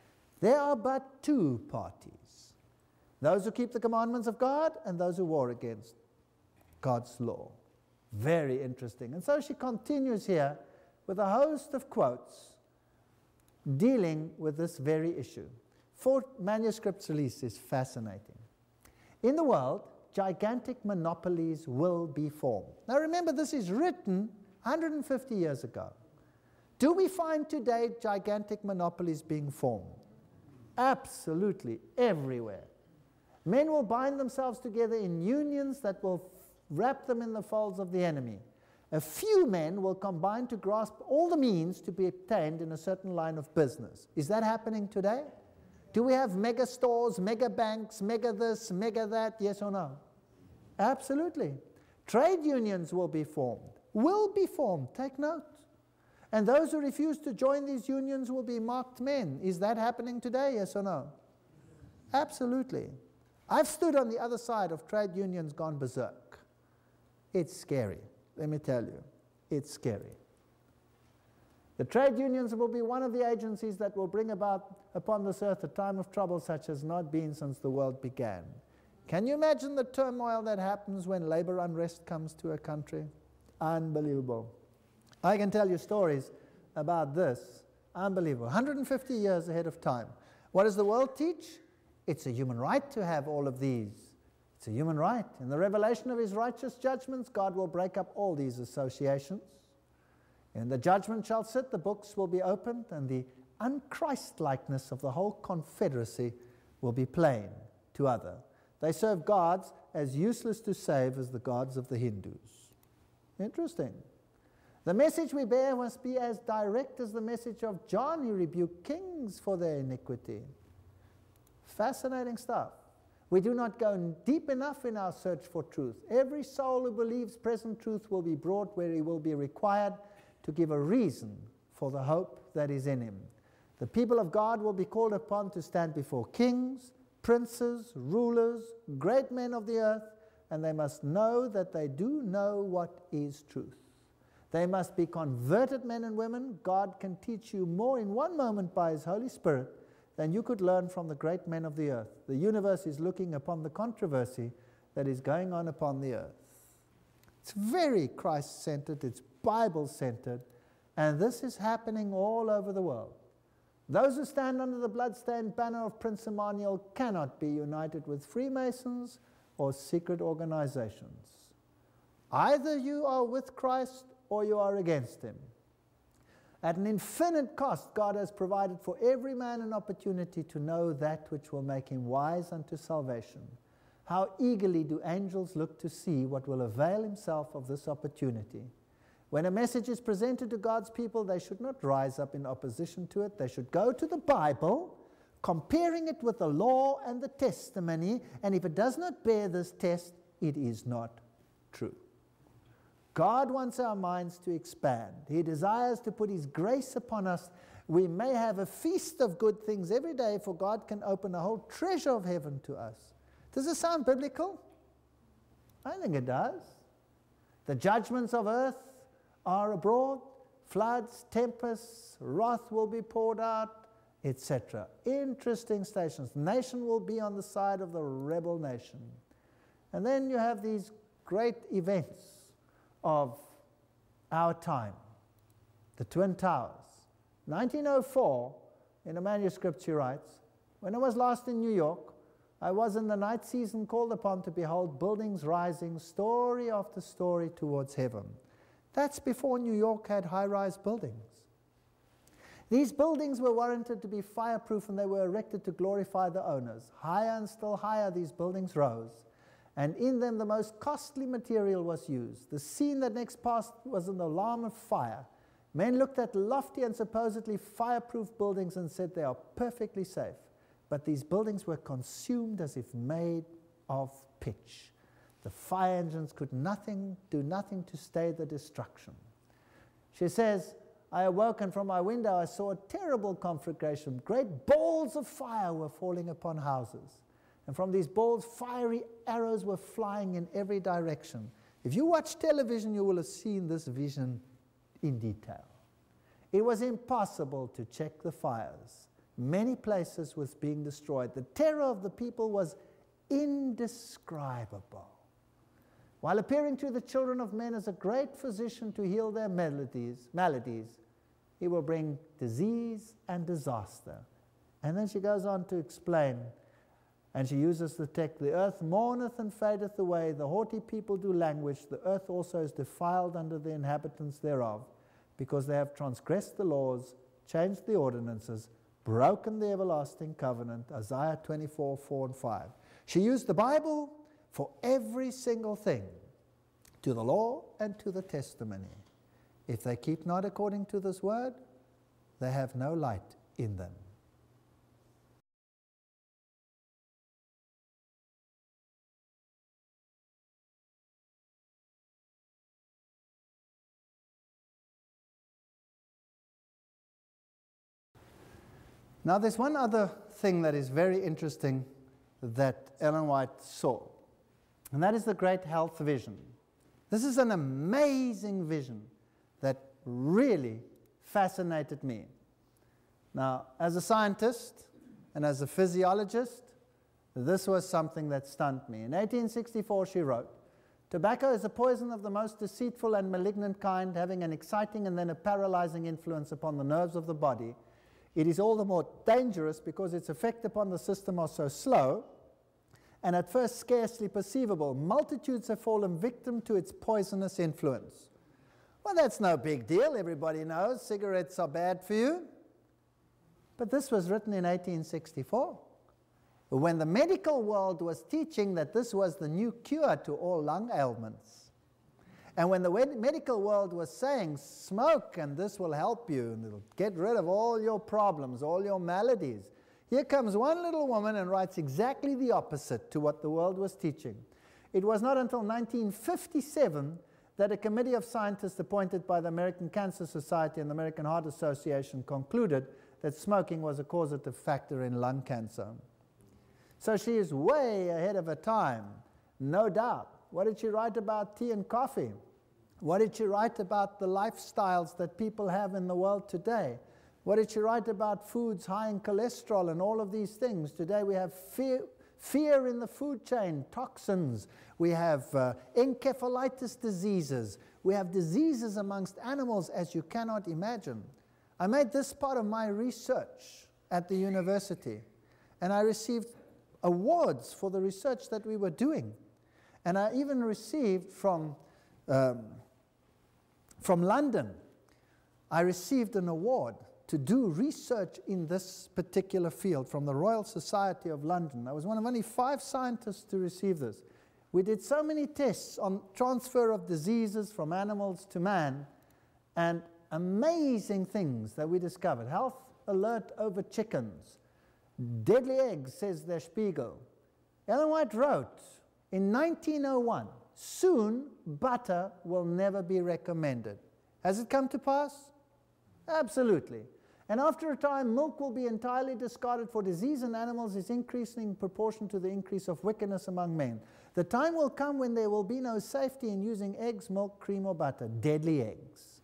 There are but two parties, those who keep the commandments of God and those who war against God's law. Very interesting. And so she continues here with a host of quotes dealing with this very issue. Four manuscripts released is fascinating. In the world, gigantic monopolies will be formed. Now remember, this is written one hundred fifty years ago. Do we find today gigantic monopolies being formed? Absolutely, everywhere. Men will bind themselves together in unions that will wrap them in the folds of the enemy. A few men will combine to grasp all the means to be obtained in a certain line of business. Is that happening today? Do we have mega stores, mega banks, mega this, mega that, yes or no? Absolutely. Trade unions will be formed, will be formed, take note. And those who refuse to join these unions will be marked men. Is that happening today, yes or no? Absolutely. I've stood on the other side of trade unions gone berserk. It's scary, let me tell you. It's scary. The trade unions will be one of the agencies that will bring about upon this earth a time of trouble such as not been since the world began. Can you imagine the turmoil that happens when labor unrest comes to a country? Unbelievable. I can tell you stories about this. Unbelievable. one hundred fifty years ahead of time. What does the world teach? It's a human right to have all of these. It's a human right. In the revelation of his righteous judgments, God will break up all these associations. And the judgment shall sit, the books will be opened, and the unChristlikeness of the whole confederacy will be plain to others. They serve gods as useless to save as the gods of the Hindus. Interesting. The message we bear must be as direct as the message of John, who rebuked kings for their iniquity. Fascinating stuff. We do not go deep enough in our search for truth. Every soul who believes present truth will be brought where he will be required to give a reason for the hope that is in him. The people of God will be called upon to stand before kings, princes, rulers, great men of the earth, and they must know that they do know what is truth. They must be converted men and women. God can teach you more in one moment by his Holy Spirit than you could learn from the great men of the earth. The universe is looking upon the controversy that is going on upon the earth. It's very Christ-centered, it's Bible-centered, and this is happening all over the world. Those who stand under the bloodstained banner of Prince Emmanuel cannot be united with Freemasons or secret organizations. Either you are with Christ or you are against him. At an infinite cost, God has provided for every man an opportunity to know that which will make him wise unto salvation. How eagerly do angels look to see what will avail himself of this opportunity. When a message is presented to God's people, they should not rise up in opposition to it. They should go to the Bible, comparing it with the law and the testimony, and if it does not bear this test, it is not true. God wants our minds to expand. He desires to put his grace upon us. We may have a feast of good things every day, for God can open a whole treasure of heaven to us. Does this sound biblical? I think it does. The judgments of earth are abroad, floods, tempests, wrath will be poured out, et cetera. Interesting stations. Nation will be on the side of the rebel nation. And then you have these great events of our time. The Twin Towers. nineteen oh four, in a manuscript she writes, when I was last in New York, I was in the night season called upon to behold buildings rising story after story towards heaven. That's before New York had high-rise buildings. These buildings were warranted to be fireproof, and they were erected to glorify the owners. Higher and still higher these buildings rose, and in them the most costly material was used. The scene that next passed was an alarm of fire. Men looked at lofty and supposedly fireproof buildings and said they are perfectly safe. But these buildings were consumed as if made of pitch. The fire engines could nothing, do nothing to stay the destruction. She says, I awoke, and from my window I saw a terrible conflagration. Great balls of fire were falling upon houses. And from these balls, fiery arrows were flying in every direction. If you watch television, you will have seen this vision in detail. It was impossible to check the fires. many places was being destroyed. The terror of the people was indescribable. While appearing to the children of men as a great physician to heal their maladies, maladies, he will bring disease and disaster. And then she goes on to explain, and she uses the text, the earth mourneth and fadeth away, the haughty people do languish, the earth also is defiled under the inhabitants thereof, because they have transgressed the laws, changed the ordinances, broken the everlasting covenant. Isaiah twenty-four, four and five. She used the Bible for every single thing, to the law and to the testimony. If they keep not according to this word, they have no light in them. Now there's one other thing that is very interesting that Ellen White saw, and that is the great health vision. This is an amazing vision that really fascinated me. Now, as a scientist and as a physiologist, this was something that stunned me. In eighteen sixty-four, she wrote, "Tobacco is a poison of the most deceitful and malignant kind, having an exciting and then a paralyzing influence upon the nerves of the body. It is all the more dangerous because its effect upon the system are so slow and at first scarcely perceivable. Multitudes have fallen victim to its poisonous influence." Well, that's no big deal. Everybody knows cigarettes are bad for you. But this was written in eighteen sixty-four, when the medical world was teaching that this was the new cure to all lung ailments. And when the medical world was saying, smoke and this will help you, and it'll get rid of all your problems, all your maladies. Here comes one little woman and writes exactly the opposite to what the world was teaching. It was not until nineteen fifty-seven that a committee of scientists appointed by the American Cancer Society and the American Heart Association concluded that smoking was a causative factor in lung cancer. So she is way ahead of her time, no doubt. What did she write about tea and coffee? What did she write about the lifestyles that people have in the world today? What did she write about foods high in cholesterol and all of these things? Today we have fear, fear in the food chain, toxins. We have uh, encephalitis diseases. We have diseases amongst animals as you cannot imagine. I made this part of my research at the university, and I received awards for the research that we were doing. And I even received from, um, from London, I received an award to do research in this particular field from the Royal Society of London. I was one of only five scientists to receive this. We did so many tests on transfer of diseases from animals to man, and amazing things that we discovered. Health alert over chickens. Deadly eggs, says Der Spiegel. Ellen White wrote, in nineteen oh one, soon butter will never be recommended. Has it come to pass? Absolutely. And after a time, milk will be entirely discarded, for disease in animals is increasing in proportion to the increase of wickedness among men. The time will come when there will be no safety in using eggs, milk, cream, or butter. Deadly eggs.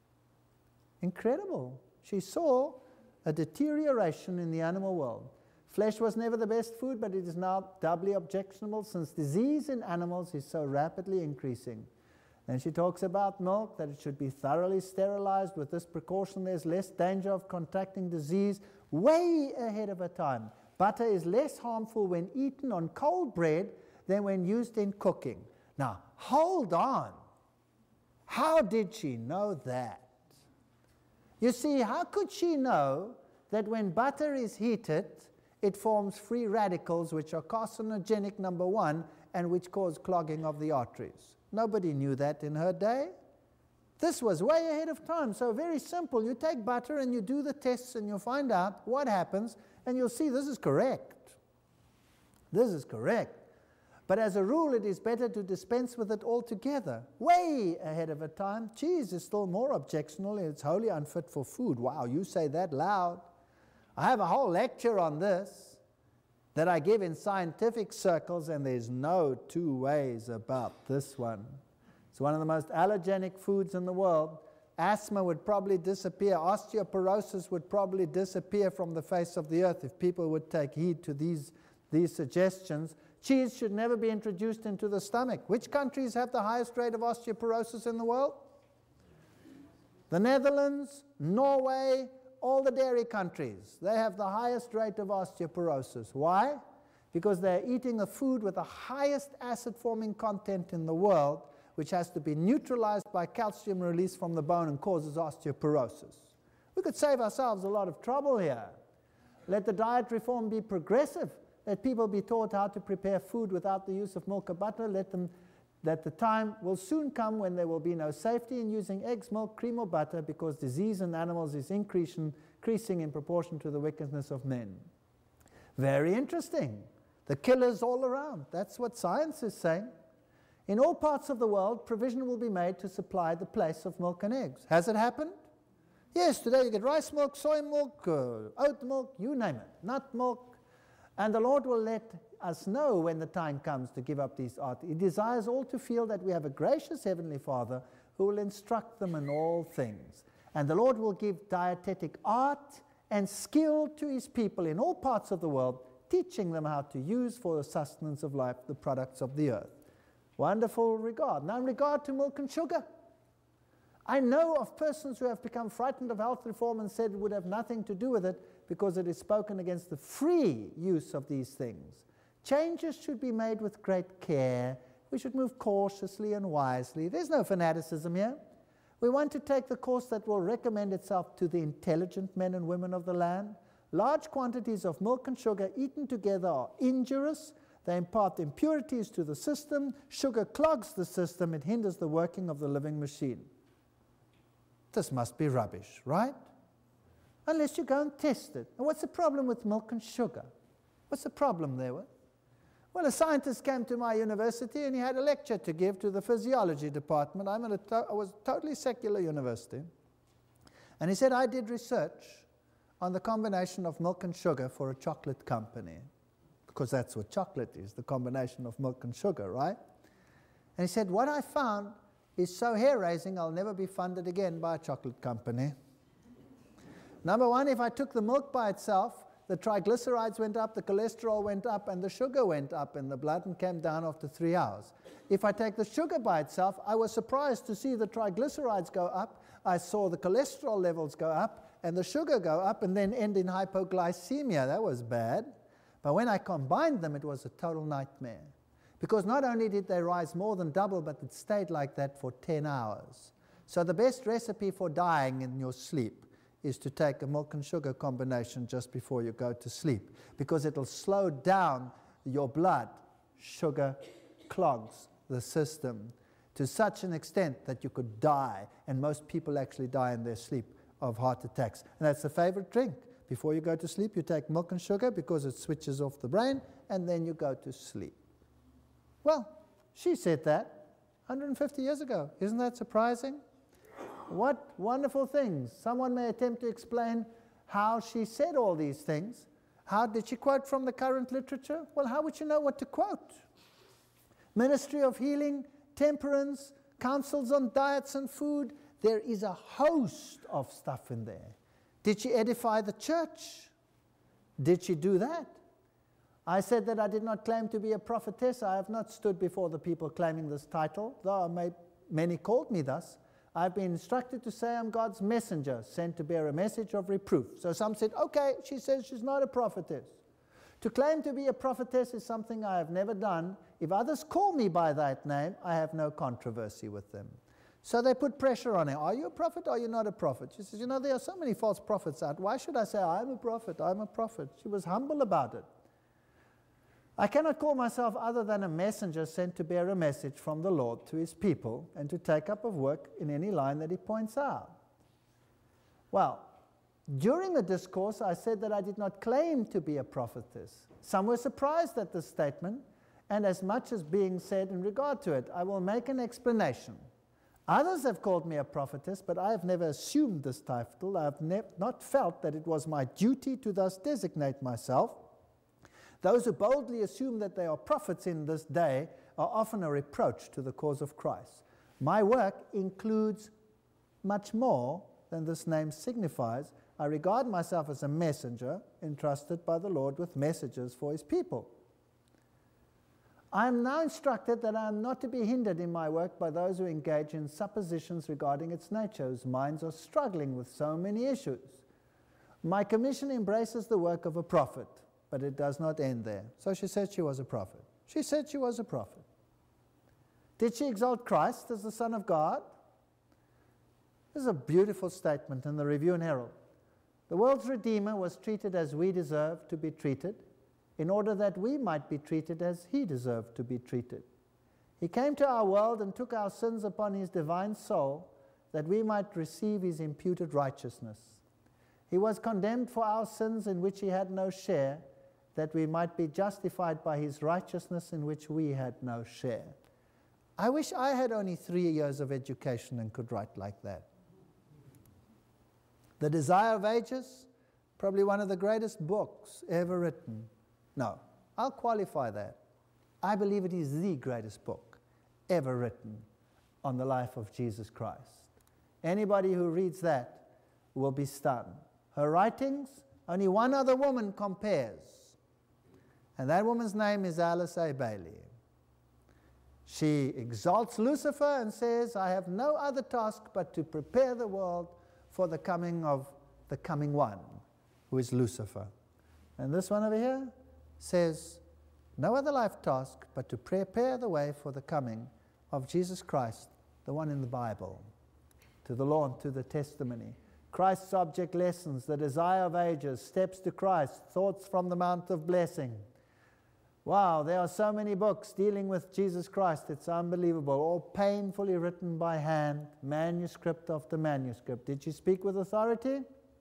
Incredible. She saw a deterioration in the animal world. Flesh was never the best food, but it is now doubly objectionable since disease in animals is so rapidly increasing. Then she talks about milk, that it should be thoroughly sterilized. With this precaution, there's less danger of contracting disease, way ahead of her time. Butter is less harmful when eaten on cold bread than when used in cooking. Now, hold on. How did she know that? You see, how could she know that when butter is heated, it forms free radicals, which are carcinogenic, number one, and which cause clogging of the arteries? Nobody knew that in her day. This was way ahead of time. So very simple. You take butter and you do the tests and you find out what happens, and you'll see this is correct. This is correct. But as a rule, it is better to dispense with it altogether. Way ahead of her time. Cheese is still more objectionable. It's wholly unfit for food. Wow, you say that loud. I have a whole lecture on this that I give in scientific circles, and there's no two ways about this one. It's one of the most allergenic foods in the world. Asthma would probably disappear. Osteoporosis would probably disappear from the face of the earth if people would take heed to these, these suggestions. Cheese should never be introduced into the stomach. Which countries have the highest rate of osteoporosis in the world? The Netherlands, Norway, all the dairy countries. They have the highest rate of osteoporosis. Why? Because they're eating a food with the highest acid-forming content in the world, which has to be neutralized by calcium release from the bone and causes osteoporosis. We could save ourselves a lot of trouble here. Let the diet reform be progressive. Let people be taught how to prepare food without the use of milk or butter. Let them, that the time will soon come when there will be no safety in using eggs, milk, cream, or butter, because disease in animals is increasing, increasing in proportion to the wickedness of men. Very interesting. The killers all around. That's what science is saying. In all parts of the world, provision will be made to supply the place of milk and eggs. Has it happened? Yes, today you get rice milk, soy milk, uh, oat milk, you name it, nut milk. And the Lord will let us know when the time comes to give up these arts. He desires all to feel that we have a gracious Heavenly Father who will instruct them in all things. And the Lord will give dietetic art and skill to His people in all parts of the world, teaching them how to use for the sustenance of life the products of the earth. Wonderful regard. Now in regard to milk and sugar, I know of persons who have become frightened of health reform and said it would have nothing to do with it because it is spoken against the free use of these things. Changes should be made with great care. We should move cautiously and wisely. There's no fanaticism here. We want to take the course that will recommend itself to the intelligent men and women of the land. Large quantities of milk and sugar eaten together are injurious. They impart impurities to the system. Sugar clogs the system. It hinders the working of the living machine. This must be rubbish, right? Unless you go and test it. And what's the problem with milk and sugar? What's the problem there with? Well, a scientist came to my university and he had a lecture to give to the physiology department. I'm at a to- I was a totally secular university. And he said, I did research on the combination of milk and sugar for a chocolate company. Because that's what chocolate is, the combination of milk and sugar, right? And he said, what I found is so hair-raising, I'll never be funded again by a chocolate company. Number one, if I took the milk by itself, the triglycerides went up, the cholesterol went up, and the sugar went up in the blood and came down after three hours. If I take the sugar by itself, I was surprised to see the triglycerides go up. I saw the cholesterol levels go up, and the sugar go up, and then end in hypoglycemia. That was bad. But when I combined them, it was a total nightmare. Because not only did they rise more than double, but it stayed like that for ten hours. So the best recipe for dying in your sleep is to take a milk and sugar combination just before you go to sleep, because it'll slow down your blood. Sugar clogs the system to such an extent that you could die, and most people actually die in their sleep of heart attacks. And that's the favorite drink. Before you go to sleep, you take milk and sugar because it switches off the brain, and then you go to sleep. Well, she said that one hundred fifty years ago. Isn't that surprising? What wonderful things. Someone may attempt to explain how she said all these things. How did she quote from the current literature? Well, how would you know what to quote? Ministry of Healing, Temperance, counsels on diets and food. There is a host of stuff in there. Did she edify the church? Did she do that? I said that I did not claim to be a prophetess. I have not stood before the people claiming this title, though may, many called me thus. I've been instructed to say I'm God's messenger, sent to bear a message of reproof. So some said, okay, she says she's not a prophetess. To claim to be a prophetess is something I have never done. If others call me by that name, I have no controversy with them. So they put pressure on her. Are you a prophet or are you not a prophet? She says, you know, there are so many false prophets out. Why should I say I'm a prophet, I'm a prophet? She was humble about it. I cannot call myself other than a messenger sent to bear a message from the Lord to His people and to take up of work in any line that He points out. Well, during the discourse, I said that I did not claim to be a prophetess. Some were surprised at this statement, and as much as being said in regard to it, I will make an explanation. Others have called me a prophetess, but I have never assumed this title. I have ne- not felt that it was my duty to thus designate myself. Those who boldly assume that they are prophets in this day are often a reproach to the cause of Christ. My work includes much more than this name signifies, I regard myself as a messenger entrusted by the Lord with messages for his people. I am now instructed that I am not to be hindered in my work by those who engage in suppositions regarding its nature, whose minds are struggling with so many issues. My commission embraces the work of a prophet, but it does not end there. So she said she was a prophet. She said she was a prophet. Did she exalt Christ as the Son of God? This is a beautiful statement in the Review and Herald. The world's Redeemer was treated as we deserve to be treated, in order that we might be treated as he deserved to be treated. He came to our world and took our sins upon his divine soul, that we might receive his imputed righteousness. He was condemned for our sins in which he had no share, that we might be justified by his righteousness in which we had no share. I wish I had only three years of education and could write like that. The Desire of Ages, probably one of the greatest books ever written. No, I'll qualify that. I believe it is the greatest book ever written on the life of Jesus Christ. Anybody who reads that will be stunned. Her writings, only one other woman compares. And that woman's name is Alice A. Bailey. She exalts Lucifer and says, I have no other task but to prepare the world for the coming of the coming one, who is Lucifer. And this one over here says, no other life task but to prepare the way for the coming of Jesus Christ, the one in the Bible, to the law and to the testimony. Christ's object lessons, the desire of ages, steps to Christ, thoughts from the Mount of Blessing. Wow, there are so many books dealing with Jesus Christ, it's unbelievable, all painfully written by hand, manuscript after manuscript. Did she speak with authority?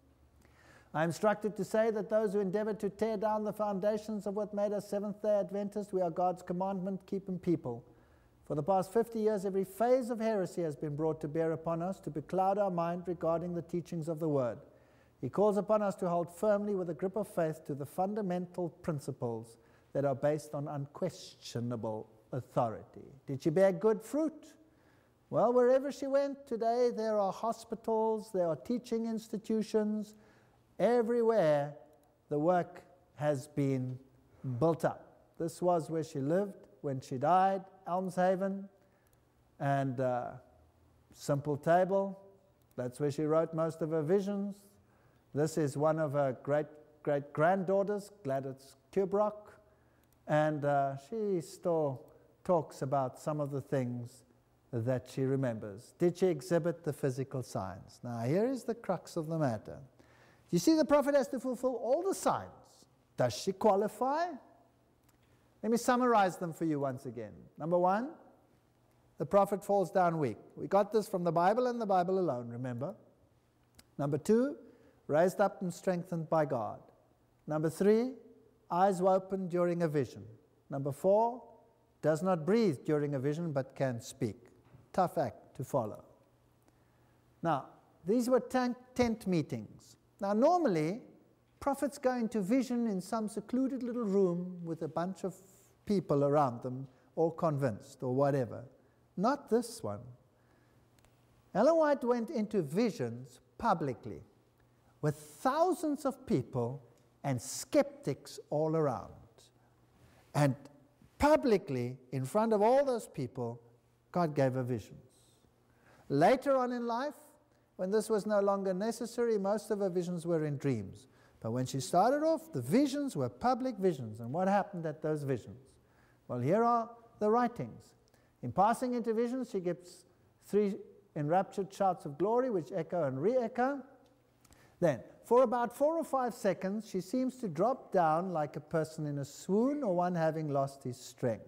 I am instructed to say that those who endeavor to tear down the foundations of what made us Seventh-day Adventists, we are God's commandment-keeping people. For the past fifty years, every phase of heresy has been brought to bear upon us to becloud our mind regarding the teachings of the Word. He calls upon us to hold firmly with a grip of faith to the fundamental principles that are based on unquestionable authority. Did she bear good fruit? Well, wherever she went today, there are hospitals, there are teaching institutions. Everywhere the work has been built up. This was where she lived when she died, Elmshaven, and uh, Simple Table. That's where she wrote most of her visions. This is one of her great great granddaughters, Gladys Kubrock, and uh, she still talks about some of the things that she remembers. Did she exhibit the physical signs? Now here is the crux of the matter. You see, the prophet has to fulfill all the signs. Does she qualify? Let me summarize them for you once again. Number one, the prophet falls down weak. We got this from the Bible and the Bible alone, remember? Number two, raised up and strengthened by God. Number three, eyes were opened during a vision. Number four, does not breathe during a vision but can speak. Tough act to follow. Now, these were tent, tent meetings. Now, normally, prophets go into vision in some secluded little room with a bunch of people around them, all convinced or whatever. Not this one. Ellen White went into visions publicly with thousands of people and skeptics all around. And publicly, in front of all those people, God gave her visions. Later on in life, when this was no longer necessary, most of her visions were in dreams. But when she started off, the visions were public visions. And what happened at those visions? Well, here are the writings. In passing into visions, she gives three enraptured shouts of glory, which echo and re-echo. Then, for about four or five seconds, she seems to drop down like a person in a swoon or one having lost his strength.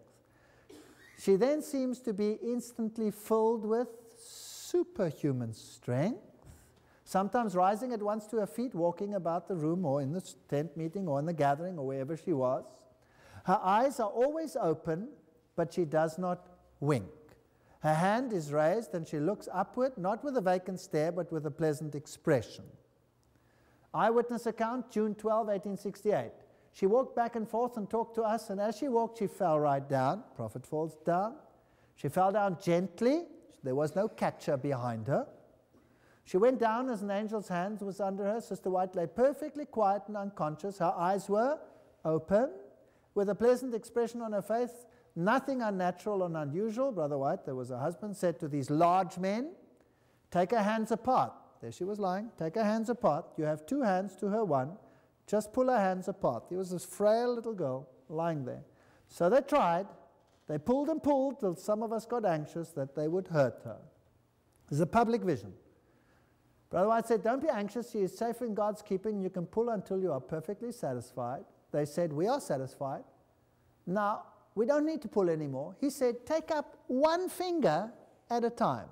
She then seems to be instantly filled with superhuman strength, sometimes rising at once to her feet, walking about the room or in the tent meeting or in the gathering or wherever she was. Her eyes are always open, but she does not wink. Her hand is raised and she looks upward, not with a vacant stare, but with a pleasant expression. Eyewitness account, June twelfth, eighteen sixty-eight. She walked back and forth and talked to us, and as she walked, she fell right down. Prophet falls down. She fell down gently. There was no catcher behind her. She went down as an angel's hand was under her. Sister White lay perfectly quiet and unconscious. Her eyes were open, with a pleasant expression on her face, nothing unnatural and unusual. Brother White, there was a husband, said to these large men, take her hands apart. There she was lying. Take her hands apart. You have two hands to her one. Just pull her hands apart. There was this frail little girl lying there. So they tried. They pulled and pulled till some of us got anxious that they would hurt her. This is a public vision. Brother White said, don't be anxious. She is safe in God's keeping. You can pull until you are perfectly satisfied. They said, we are satisfied. Now, we don't need to pull anymore. He said, take up one finger at a time.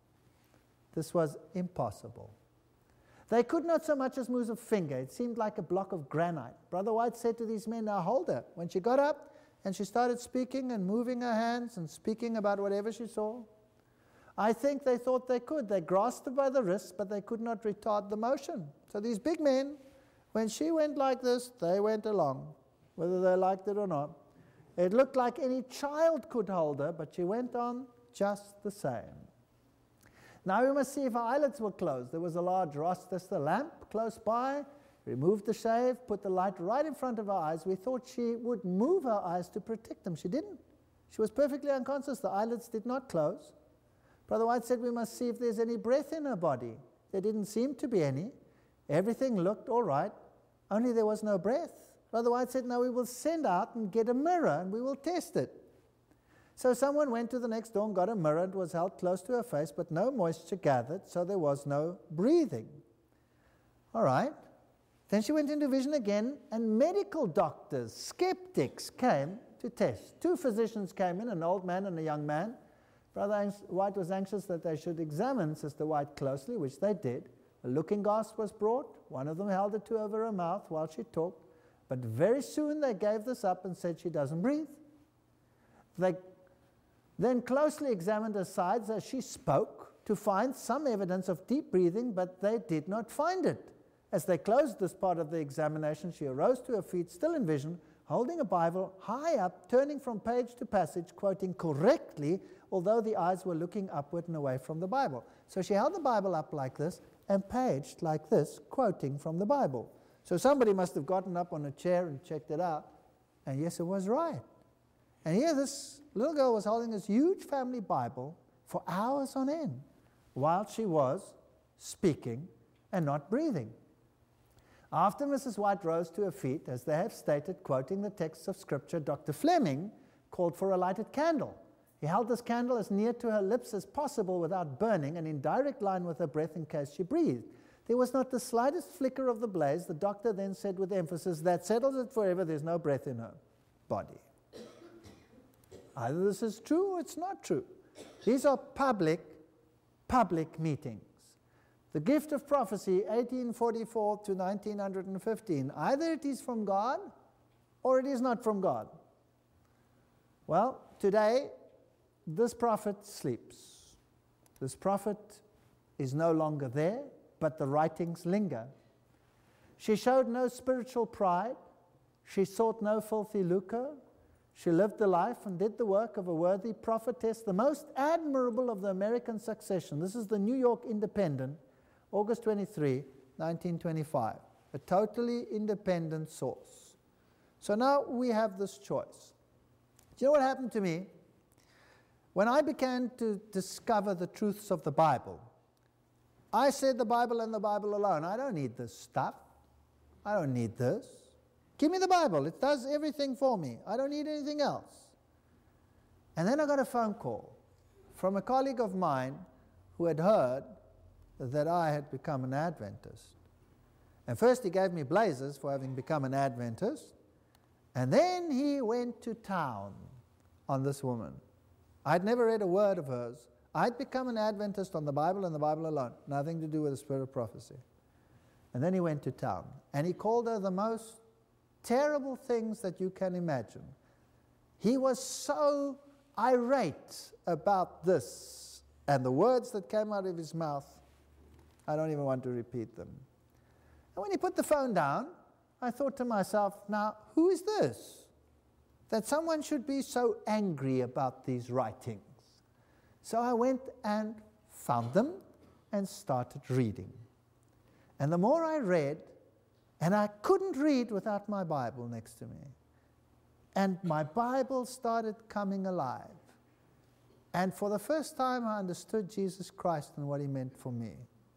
This was impossible. They could not so much as move a finger. It seemed like a block of granite. Brother White said to these men, now hold her. When she got up and she started speaking and moving her hands and speaking about whatever she saw, I think they thought they could. They grasped her by the wrist, but they could not retard the motion. So these big men, when she went like this, they went along, whether they liked it or not. It looked like any child could hold her, but she went on just the same. Now we must see if her eyelids were closed. There was a large Rochester lamp close by. Removed the shade, put the light right in front of her eyes. We thought she would move her eyes to protect them. She didn't. She was perfectly unconscious. The eyelids did not close. Brother White said we must see if there's any breath in her body. There didn't seem to be any. Everything looked all right, only there was no breath. Brother White said, now we will send out and get a mirror and we will test it. So someone went to the next door and got a mirror and was held close to her face, but no moisture gathered, so there was no breathing. All right. Then she went into vision again, and medical doctors, skeptics, came to test. Two physicians came in, an old man and a young man. Brother White was anxious that they should examine Sister White closely, which they did. A looking glass was brought. One of them held it to over her mouth while she talked. But very soon they gave this up and said she doesn't breathe. They then closely examined her sides as she spoke to find some evidence of deep breathing, but they did not find it. As they closed this part of the examination, she arose to her feet, still in vision, holding a Bible high up, turning from page to passage, quoting correctly, although the eyes were looking upward and away from the Bible. So she held the Bible up like this and paged like this, quoting from the Bible. So somebody must have gotten up on a chair and checked it out, and yes, it was right. And here this little girl was holding this huge family Bible for hours on end while she was speaking and not breathing. After Missus White rose to her feet, as they have stated, quoting the texts of Scripture, Doctor Fleming called for a lighted candle. He held this candle as near to her lips as possible without burning and in direct line with her breath in case she breathed. There was not the slightest flicker of the blaze. The doctor then said with emphasis, that settles it forever, there's no breath in her body. Either this is true or it's not true. These are public, public meetings. The gift of prophecy, eighteen forty-four to nineteen fifteen, either it is from God or it is not from God. Well, today, this prophet sleeps. This prophet is no longer there, but the writings linger. She showed no spiritual pride. She sought no filthy lucre. She lived the life and did the work of a worthy prophetess, the most admirable of the American succession. This is the New York Independent, August twenty-third, nineteen twenty-five, a totally independent source. So now we have this choice. Do you know what happened to me? When I began to discover the truths of the Bible, I said the Bible and the Bible alone. I don't need this stuff. I don't need this. Give me the Bible. It does everything for me. I don't need anything else. And then I got a phone call from a colleague of mine who had heard that I had become an Adventist. And first he gave me blazes for having become an Adventist, and then he went to town on this woman. I'd never read a word of hers. I'd become an Adventist on the Bible and the Bible alone, nothing to do with the spirit of prophecy. And then he went to town, and he called her the most terrible things that you can imagine. He was so irate about this, and the words that came out of his mouth, I don't even want to repeat them. And when he put the phone down, I thought to myself, now, who is this? That someone should be so angry about these writings. So I went and found them and started reading. And the more I read, and I couldn't read without my Bible next to me, and my Bible started coming alive. And for the first time, I understood Jesus Christ and what he meant for me.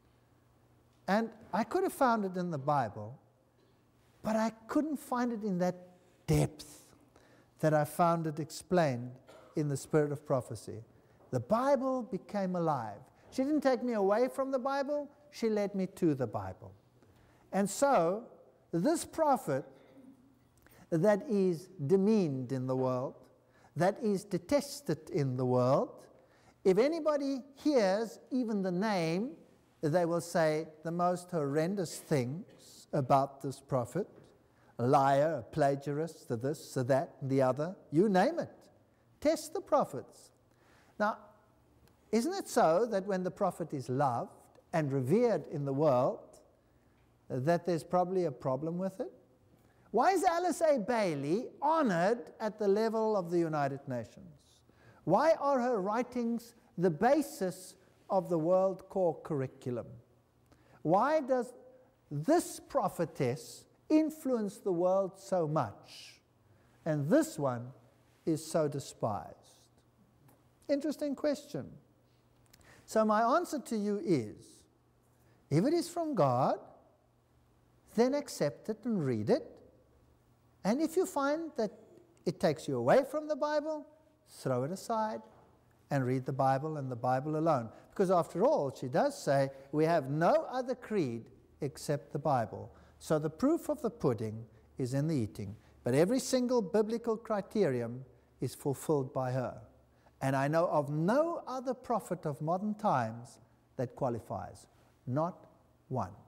And I could have found it in the Bible, but I couldn't find it in that depth that I found it explained in the Spirit of Prophecy. The Bible became alive. She didn't take me away from the Bible, she led me to the Bible. And so, this prophet that is demeaned in the world, that is detested in the world, if anybody hears even the name, they will say the most horrendous things about this prophet. A liar, a plagiarist, a this, a that, and the other, you name it. Test the prophets. Now, isn't it so that when the prophet is loved and revered in the world, that there's probably a problem with it? Why is Alice A. Bailey honored at the level of the United Nations? Why are her writings the basis of the World Core Curriculum? Why does this prophetess influence the world so much, and this one is so despised? Interesting question. So my answer to you is, if it is from God, then accept it and read it. And if you find that it takes you away from the Bible, throw it aside and read the Bible and the Bible alone. Because after all, she does say, we have no other creed except the Bible. So the proof of the pudding is in the eating. But every single biblical criterion is fulfilled by her. And I know of no other prophet of modern times that qualifies. Not one.